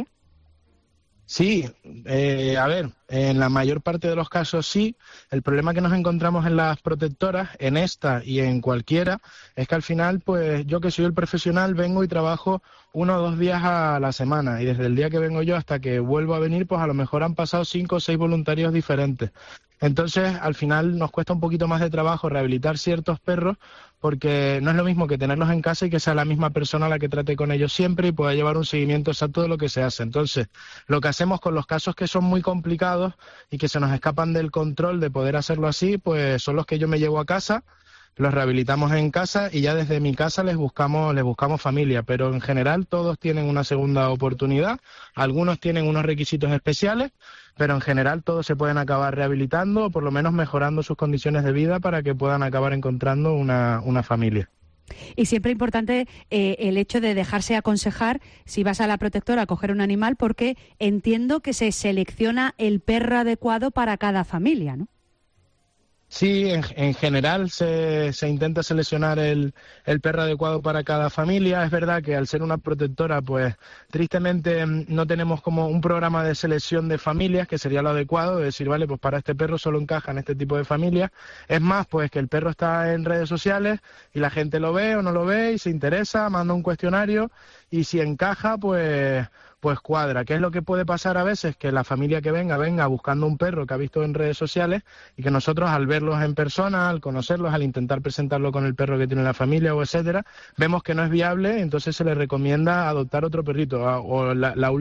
Sí, a ver, en la mayor parte de los casos sí. El problema que nos encontramos en las protectoras, en esta y en cualquiera, es que al final, pues yo que soy el profesional, vengo y trabajo 1 o 2 días a la semana, y desde el día que vengo yo hasta que vuelvo a venir, pues a lo mejor han pasado 5 o 6 voluntarios diferentes. Entonces, al final nos cuesta un poquito más de trabajo rehabilitar ciertos perros, porque no es lo mismo que tenerlos en casa y que sea la misma persona la que trate con ellos siempre y pueda llevar un seguimiento exacto de lo que se hace. Entonces, lo que hacemos con los casos que son muy complicados y que se nos escapan del control de poder hacerlo así, pues son los que yo me llevo a casa, los rehabilitamos en casa y ya desde mi casa les buscamos familia, pero en general todos tienen una segunda oportunidad, algunos tienen unos requisitos especiales, pero en general todos se pueden acabar rehabilitando o por lo menos mejorando sus condiciones de vida para que puedan acabar encontrando una familia. Y siempre importante el hecho de dejarse aconsejar si vas a la protectora a coger un animal, porque entiendo que se selecciona el perro adecuado para cada familia, ¿no? Sí, en general se intenta seleccionar el perro adecuado para cada familia. Es verdad que al ser una protectora, pues tristemente no tenemos como un programa de selección de familias, que sería lo adecuado, de decir, vale, pues para este perro solo encaja en este tipo de familias. Es más, pues que el perro está en redes sociales y la gente lo ve o no lo ve y se interesa, manda un cuestionario y si encaja, pues cuadra. ¿Qué es lo que puede pasar a veces? Que la familia que venga buscando un perro que ha visto en redes sociales y que nosotros al verlos en persona, al conocerlos, al intentar presentarlo con el perro que tiene la familia o etcétera, vemos que no es viable, entonces se le recomienda adoptar otro perrito. O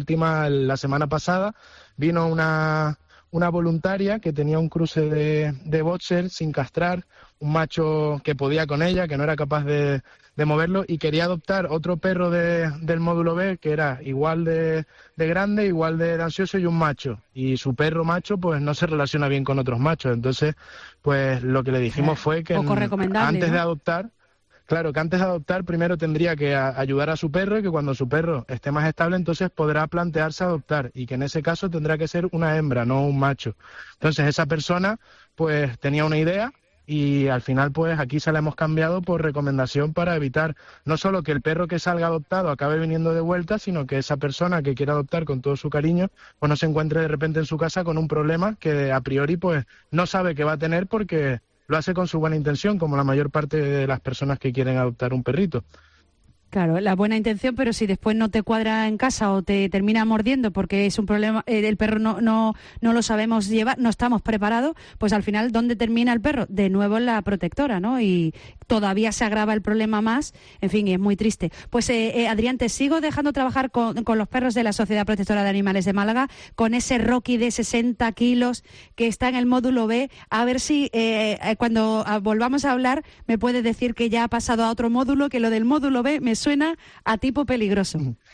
la semana pasada vino una voluntaria que tenía un cruce de boxer sin castrar, un macho que podía con ella, que no era capaz de moverlo, y quería adoptar otro perro del módulo B que era igual de grande, igual de ansioso y un macho. Y su perro macho pues no se relaciona bien con otros machos. Entonces, pues lo que le dijimos fue que antes de adoptar, claro, que antes de adoptar primero tendría que ayudar a su perro y que cuando su perro esté más estable entonces podrá plantearse adoptar y que en ese caso tendrá que ser una hembra, no un macho. Entonces esa persona pues tenía una idea y al final pues aquí se la hemos cambiado por recomendación para evitar no solo que el perro que salga adoptado acabe viniendo de vuelta, sino que esa persona que quiera adoptar con todo su cariño pues no se encuentre de repente en su casa con un problema que a priori pues no sabe que va a tener porque lo hace con su buena intención, como la mayor parte de las personas que quieren adoptar un perrito. Claro, la buena intención, pero si después no te cuadra en casa o te termina mordiendo porque es un problema, el perro no lo sabemos llevar, no estamos preparados, pues al final, ¿dónde termina el perro? De nuevo en la protectora, ¿no? Y todavía se agrava el problema más, en fin, y es muy triste. Pues Adrián, te sigo dejando trabajar con los perros de la Sociedad Protectora de Animales de Málaga, con ese Rocky de 60 kilos que está en el módulo B, a ver si cuando volvamos a hablar me puedes decir que ya ha pasado a otro módulo, que lo del módulo B me suena a tipo peligroso.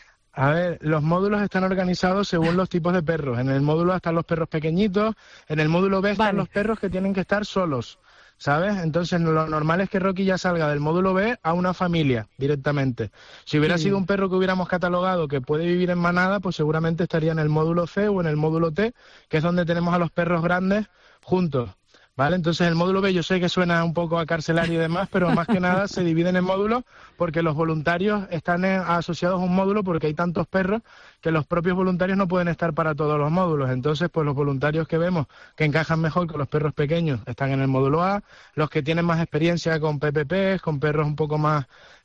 A ver, los módulos están organizados según los tipos de perros. En el módulo A están los perros pequeñitos, en el módulo B están los perros que tienen que estar solos, ¿sabes? Entonces lo normal es que Rocky ya salga del módulo B a una familia directamente. Si hubiera sido un perro que hubiéramos catalogado que puede vivir en manada, pues seguramente estaría en el módulo C o en el módulo T, que es donde tenemos a los perros grandes juntos. ¿Vale? Entonces el módulo B yo sé que suena un poco a carcelario y demás, pero más que nada se dividen en módulos porque los voluntarios están asociados a un módulo porque hay tantos perros que los propios voluntarios no pueden estar para todos los módulos. Entonces, pues los voluntarios que vemos que encajan mejor con los perros pequeños están en el módulo A, los que tienen más experiencia con PPPs, con perros un poco más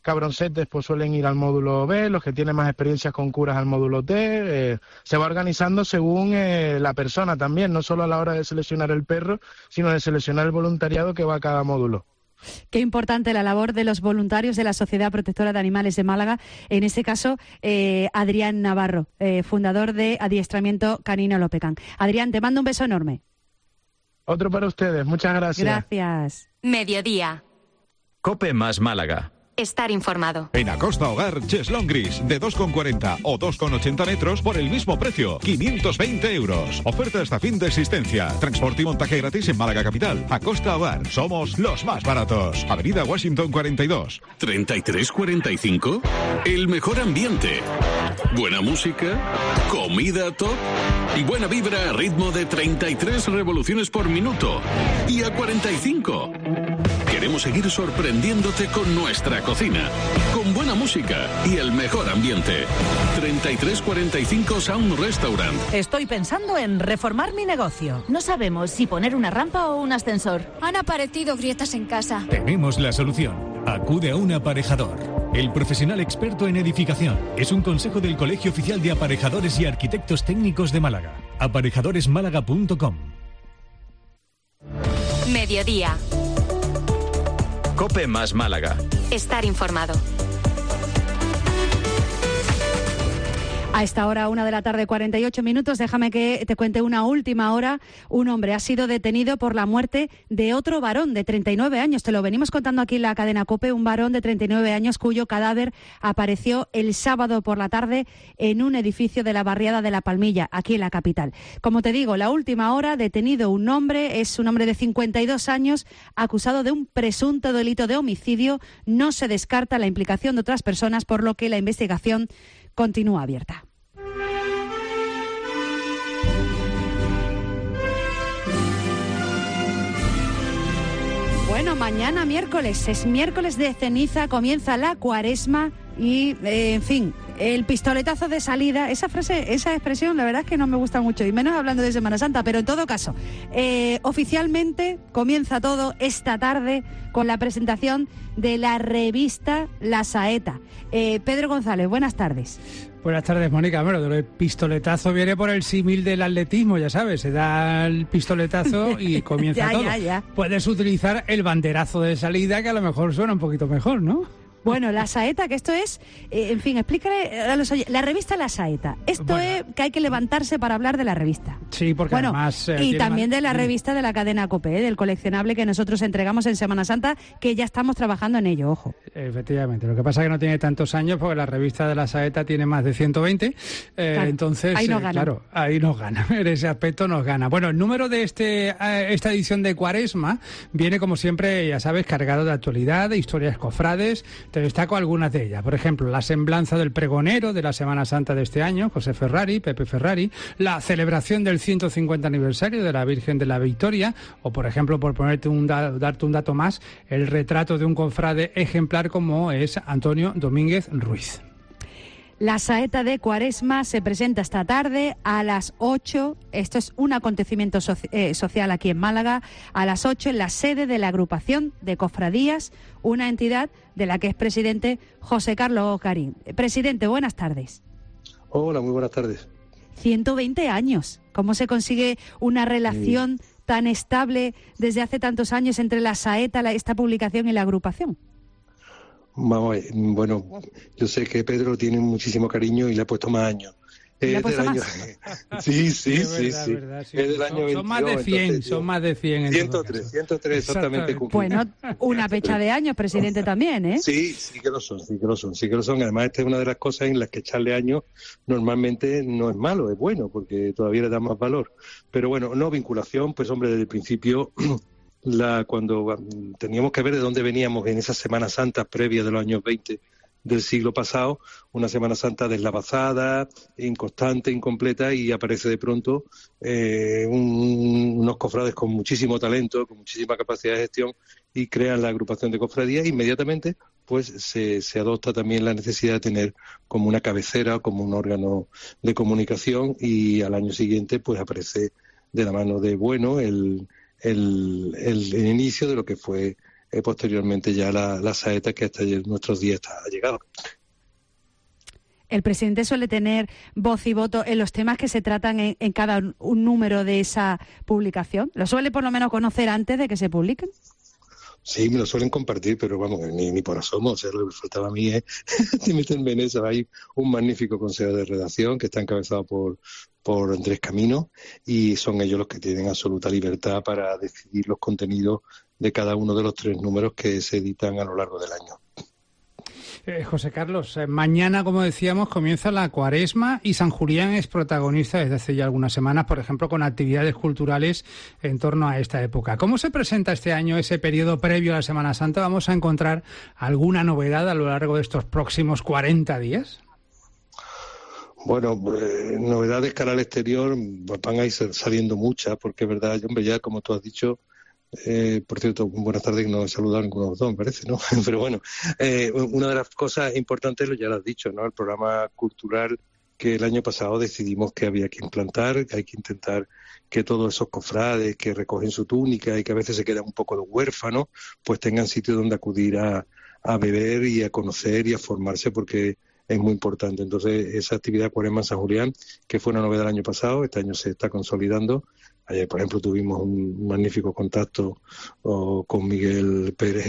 cabroncetes pues suelen ir al módulo B, los que tienen más experiencias con curas al módulo T. Se va organizando según la persona también, no solo a la hora de seleccionar el perro, sino de seleccionar el voluntariado que va a cada módulo. Qué importante la labor de los voluntarios de la Sociedad Protectora de Animales de Málaga, en este caso Adrián Navarro, fundador de Adiestramiento Canino Lopecan. Adrián, te mando un beso enorme. Otro para ustedes, muchas gracias. Gracias. Mediodía. COPE más Málaga. Estar informado. En Acosta Hogar, cheslón gris de 2,40 o 2,80 metros por el mismo precio, 520 euros. Oferta hasta fin de existencia. Transporte y montaje gratis en Málaga Capital. Acosta Hogar, somos los más baratos. Avenida Washington 42. 33-45, el mejor ambiente. Buena música, comida top, buena vibra a ritmo de 33 revoluciones por minuto. Y a 45. Queremos seguir sorprendiéndote con nuestra cocina, con buena música y el mejor ambiente. 3345 Sound Restaurant. Estoy pensando en reformar mi negocio. No sabemos si poner una rampa o un ascensor. Han aparecido grietas en casa. Tenemos la solución. Acude a un aparejador. El profesional experto en edificación. Es un consejo del Colegio Oficial de Aparejadores y Arquitectos Técnicos de Málaga. Aparejadoresmálaga.com. Mediodía. COPE más Málaga. Estar informado. A esta hora, 1:48 p.m, déjame que te cuente una última hora. Un hombre ha sido detenido por la muerte de otro varón de 39 años. Te lo venimos contando aquí en la cadena COPE, un varón de 39 años cuyo cadáver apareció el sábado por la tarde en un edificio de la barriada de La Palmilla, aquí en la capital. Como te digo, la última hora, detenido un hombre, es un hombre de 52 años, acusado de un presunto delito de homicidio. No se descarta la implicación de otras personas, por lo que la investigación continúa abierta. Bueno, mañana miércoles, es miércoles de ceniza, comienza la Cuaresma y, en fin, el pistoletazo de salida, esa frase, esa expresión, la verdad es que no me gusta mucho, y menos hablando de Semana Santa, pero en todo caso, oficialmente comienza todo esta tarde con la presentación de la revista La Saeta. Pedro González, buenas tardes. Buenas tardes, Mónica. Bueno, el pistoletazo viene por el símil del atletismo, ya sabes, se da el pistoletazo y comienza todo. Ya. Puedes utilizar el banderazo de salida, que a lo mejor suena un poquito mejor, ¿no? Bueno, La Saeta, que esto es, en fin, explícale a los oyentes, la revista La Saeta. Esto es que hay que levantarse para hablar de la revista. Sí, porque además... y también de la revista de la cadena COPE, del coleccionable que nosotros entregamos en Semana Santa, que ya estamos trabajando en ello, ojo. Efectivamente, lo que pasa es que no tiene tantos años, porque la revista de La Saeta tiene más de 120, claro, entonces, ahí nos gana. Claro, ahí nos gana, en ese aspecto nos gana. Bueno, el número de esta edición de Cuaresma viene, como siempre, ya sabes, cargado de actualidad, de historias cofrades. Te destaco algunas de ellas. Por ejemplo, la semblanza del pregonero de la Semana Santa de este año, José Ferrari, Pepe Ferrari, la celebración del 150 aniversario de la Virgen de la Victoria, o por ejemplo, por darte un dato más, el retrato de un cofrade ejemplar como es Antonio Domínguez Ruiz. La Saeta de Cuaresma se presenta esta tarde a las 8. Esto es un acontecimiento social aquí en Málaga. A las 8 en la sede de la agrupación de cofradías, una entidad de la que es presidente José Carlos Garín. Presidente, buenas tardes. Hola, muy buenas tardes. 120 años. ¿Cómo se consigue una relación tan estable desde hace tantos años entre la Saeta, esta publicación y la agrupación? Vamos a ver, bueno, yo sé que Pedro tiene muchísimo cariño y le ha puesto más años. ¿Le ha puesto año... Sí. Verdad, sí. Es del año 21. Son más de 100, entonces, son más de 100. 103 exactamente cumplido. Bueno, una fecha de años, presidente, también, ¿eh? Sí que lo son. Además, esta es una de las cosas en las que echarle años normalmente no es malo, es bueno, porque todavía le da más valor. Pero bueno, no vinculación, pues hombre, desde el principio... cuando teníamos que ver de dónde veníamos en esas Semanas Santas previas de los años 20 del siglo pasado, una Semana Santa deslavazada, inconstante, incompleta, y aparece de pronto unos cofrades con muchísimo talento, con muchísima capacidad de gestión, y crean la agrupación de cofradías. Inmediatamente pues se adopta también la necesidad de tener como una cabecera, como un órgano de comunicación, y al año siguiente pues aparece de la mano de Bueno el inicio de lo que fue posteriormente ya la saeta que hasta nuestros días ha llegado. El presidente suele tener voz y voto en los temas que se tratan en cada un número de esa publicación. ¿Lo suele por lo menos conocer antes de que se publiquen? Sí, me lo suelen compartir, pero vamos, ni por asomo. O sea, lo que me faltaba a mí es meterme en eso. Hay un magnífico consejo de redacción que está encabezado por Andrés Camino, y son ellos los que tienen absoluta libertad para decidir los contenidos de cada uno de los 3 números que se editan a lo largo del año. José Carlos, mañana, como decíamos, comienza la Cuaresma y San Julián es protagonista desde hace ya algunas semanas, por ejemplo, con actividades culturales en torno a esta época. ¿Cómo se presenta este año ese periodo previo a la Semana Santa? ¿Vamos a encontrar alguna novedad a lo largo de estos próximos 40 días? Bueno, novedades cara al exterior van a ir saliendo muchas, porque es verdad, hombre, ya como tú has dicho, por cierto, buenas tardes, no he saludado a ninguno de los dos, me parece, ¿no? Pero bueno, una de las cosas importantes, ya lo has dicho, ¿no? El programa cultural que el año pasado decidimos que había que implantar, que hay que intentar que todos esos cofrades que recogen su túnica y que a veces se quedan un poco de huérfanos, pues tengan sitio donde acudir a beber y a conocer y a formarse, porque es muy importante. Entonces, esa actividad Cuaresma en San Julián, que fue una novedad el año pasado, este año se está consolidando. Ayer, por ejemplo, tuvimos un magnífico contacto con Miguel Pérez,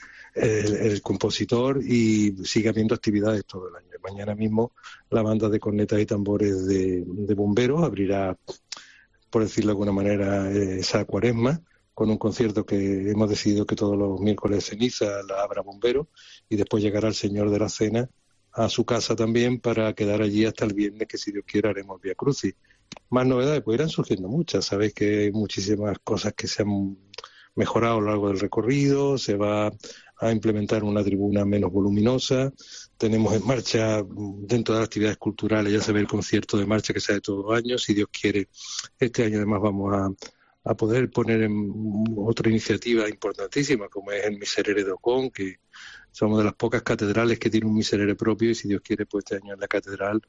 el compositor, y sigue habiendo actividades todo el año. Mañana mismo la banda de cornetas y tambores de bomberos abrirá, por decirlo de alguna manera, esa Cuaresma, con un concierto que hemos decidido que todos los miércoles de ceniza la abra bomberos, y después llegará el Señor de la Cena a su casa también para quedar allí hasta el viernes, que si Dios quiere haremos Vía Crucis. Más novedades, pues irán surgiendo muchas. Sabéis que hay muchísimas cosas que se han mejorado a lo largo del recorrido, se va a implementar una tribuna menos voluminosa, tenemos en marcha, dentro de las actividades culturales, ya se ve el concierto de marcha que se hace todos los años. Si Dios quiere, este año además vamos a poder poner en otra iniciativa importantísima, como es el Miserere de Ocón, que somos de las pocas catedrales que tiene un Miserere propio, y si Dios quiere, pues este año en la catedral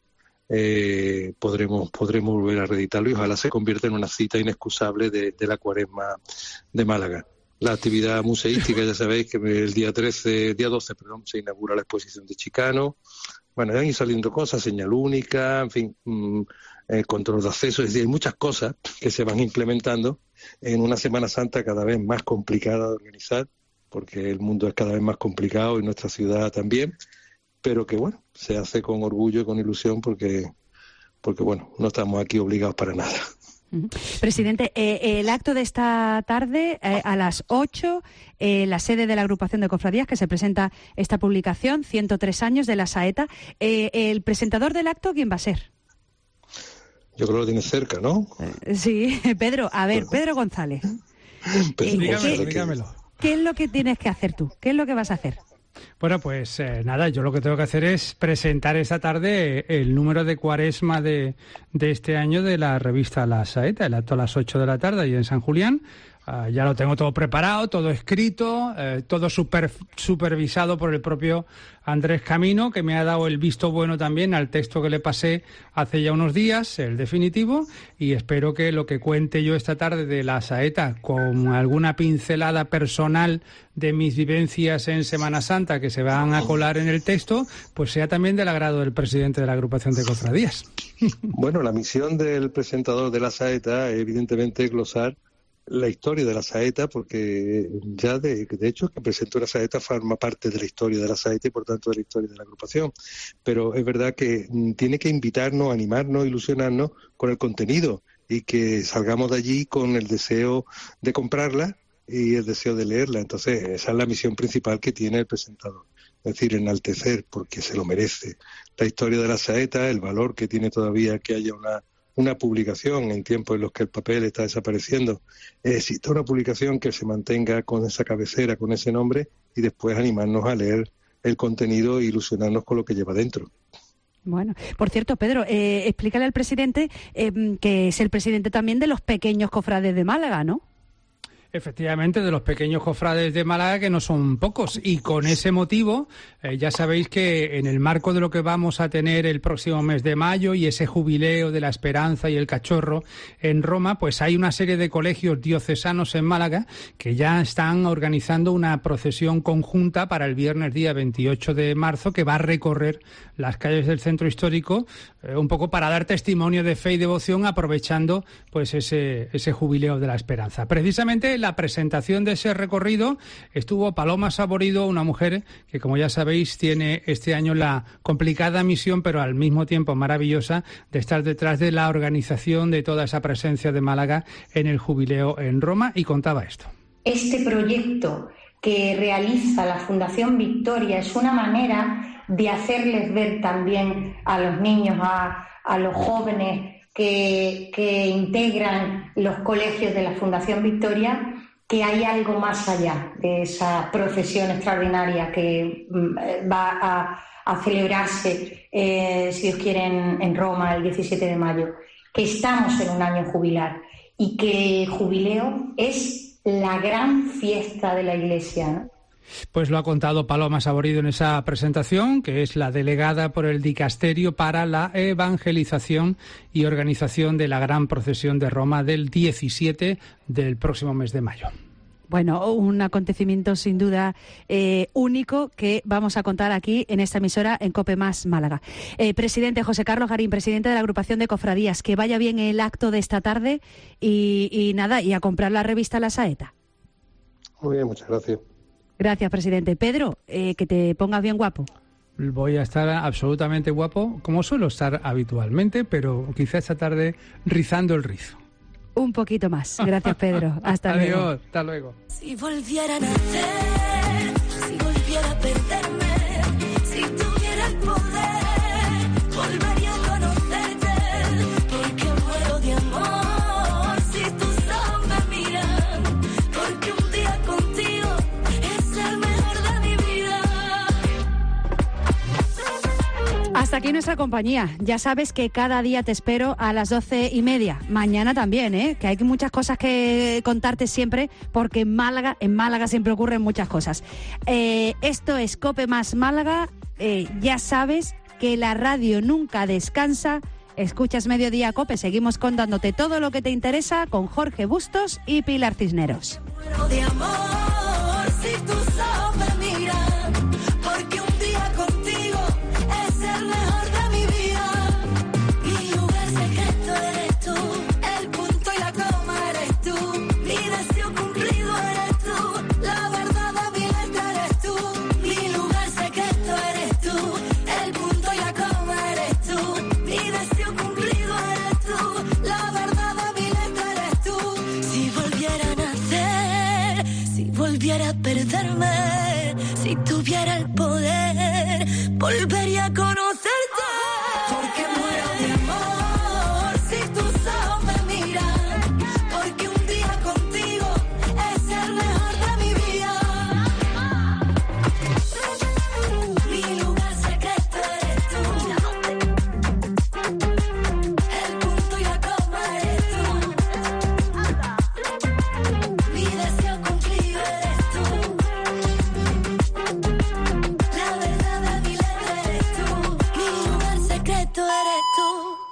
podremos volver a reeditarlo, y ojalá se convierta en una cita inexcusable de la Cuaresma de Málaga. La actividad museística, ya sabéis que el día 12, se inaugura la exposición de Chicano. Bueno, van a ir saliendo cosas, señal única, en fin, control de acceso, es decir, hay muchas cosas que se van implementando en una Semana Santa cada vez más complicada de organizar, porque el mundo es cada vez más complicado y nuestra ciudad también, pero que bueno, se hace con orgullo y con ilusión porque bueno, no estamos aquí obligados para nada. Presidente, el acto de esta tarde a las 8, la sede de la agrupación de cofradías que se presenta esta publicación, 103 años de la saeta. ¿El presentador del acto quién va a ser? Yo creo que lo tienes cerca, ¿no? Sí, Pedro. A ver, Pedro González. Dígamelo. ¿Qué es lo que tienes que hacer tú? ¿Qué es lo que vas a hacer? Bueno, pues nada, yo lo que tengo que hacer es presentar esta tarde el número de Cuaresma de este año de la revista La Saeta, el acto a las 8 de la tarde allí en San Julián. Ya lo tengo todo preparado, todo escrito, todo supervisado por el propio Andrés Camino, que me ha dado el visto bueno también al texto que le pasé hace ya unos días, el definitivo, y espero que lo que cuente yo esta tarde de la saeta, con alguna pincelada personal de mis vivencias en Semana Santa que se van a colar en el texto, pues sea también del agrado del presidente de la agrupación de cofradías. Bueno, la misión del presentador de la saeta es evidentemente glosar la historia de la saeta, porque ya de hecho que presentó la saeta forma parte de la historia de la saeta y por tanto de la historia de la agrupación, pero es verdad que tiene que invitarnos, animarnos, ilusionarnos con el contenido y que salgamos de allí con el deseo de comprarla y el deseo de leerla. Entonces esa es la misión principal que tiene el presentador, es decir, enaltecer, porque se lo merece, la historia de la saeta, el valor que tiene todavía que haya una publicación en tiempos en los que el papel está desapareciendo. Existe una publicación que se mantenga con esa cabecera, con ese nombre, y después animarnos a leer el contenido e ilusionarnos con lo que lleva dentro. Bueno, por cierto, Pedro, explícale al presidente que es el presidente también de los pequeños cofrades de Málaga, ¿no? Efectivamente, de los pequeños cofrades de Málaga, que no son pocos. Y con ese motivo, ya sabéis que en el marco de lo que vamos a tener el próximo mes de mayo y ese jubileo de la Esperanza y el Cachorro en Roma, pues hay una serie de colegios diocesanos en Málaga que ya están organizando una procesión conjunta para el viernes día 28 de marzo, que va a recorrer las calles del centro histórico, un poco para dar testimonio de fe y devoción, aprovechando pues ese jubileo de la Esperanza. Precisamente en la presentación de ese recorrido estuvo Paloma Saborido, una mujer que, como ya sabéis, tiene este año la complicada misión, pero al mismo tiempo maravillosa, de estar detrás de la organización de toda esa presencia de Málaga en el jubileo en Roma, y contaba esto. Este proyecto que realiza la Fundación Victoria es una manera de hacerles ver también a los niños, a los jóvenes que integran los colegios de la Fundación Victoria, que hay algo más allá de esa procesión extraordinaria que va a celebrarse, si Dios quiere, en Roma el 17 de mayo, que estamos en un año jubilar y que el jubileo es la gran fiesta de la Iglesia, ¿no? Pues lo ha contado Paloma Saborido en esa presentación, que es la delegada por el Dicasterio para la Evangelización y Organización de la Gran Procesión de Roma del 17 del próximo mes de mayo. Bueno, un acontecimiento sin duda único que vamos a contar aquí en esta emisora en COPE Más Málaga. Presidente José Carlos Garín, presidente de la agrupación de cofradías, que vaya bien el acto de esta tarde y a comprar la revista La Saeta. Muy bien, muchas gracias. Gracias, presidente. Pedro, que te pongas bien guapo. Voy a estar absolutamente guapo, como suelo estar habitualmente, pero quizá esta tarde rizando el rizo. Un poquito más. Gracias, Pedro. Hasta luego. Adiós, hasta luego. Si volviera a nacer, si volviera a perderme, si tuviera el poder, volvería a conocerte, porque muero de amor si tus ojos me miran, porque un día contigo es el mejor de mi vida. Hasta aquí nuestra compañía. Ya sabes que cada día te espero a las 12:30. Mañana también, que hay muchas cosas que contarte siempre, porque en Málaga siempre ocurren muchas cosas. Esto es COPE Más Málaga. Ya sabes que la radio nunca descansa. Escuchas Mediodía COPE. Seguimos contándote todo lo que te interesa con Jorge Bustos y Pilar Cisneros. Muero de amor si tus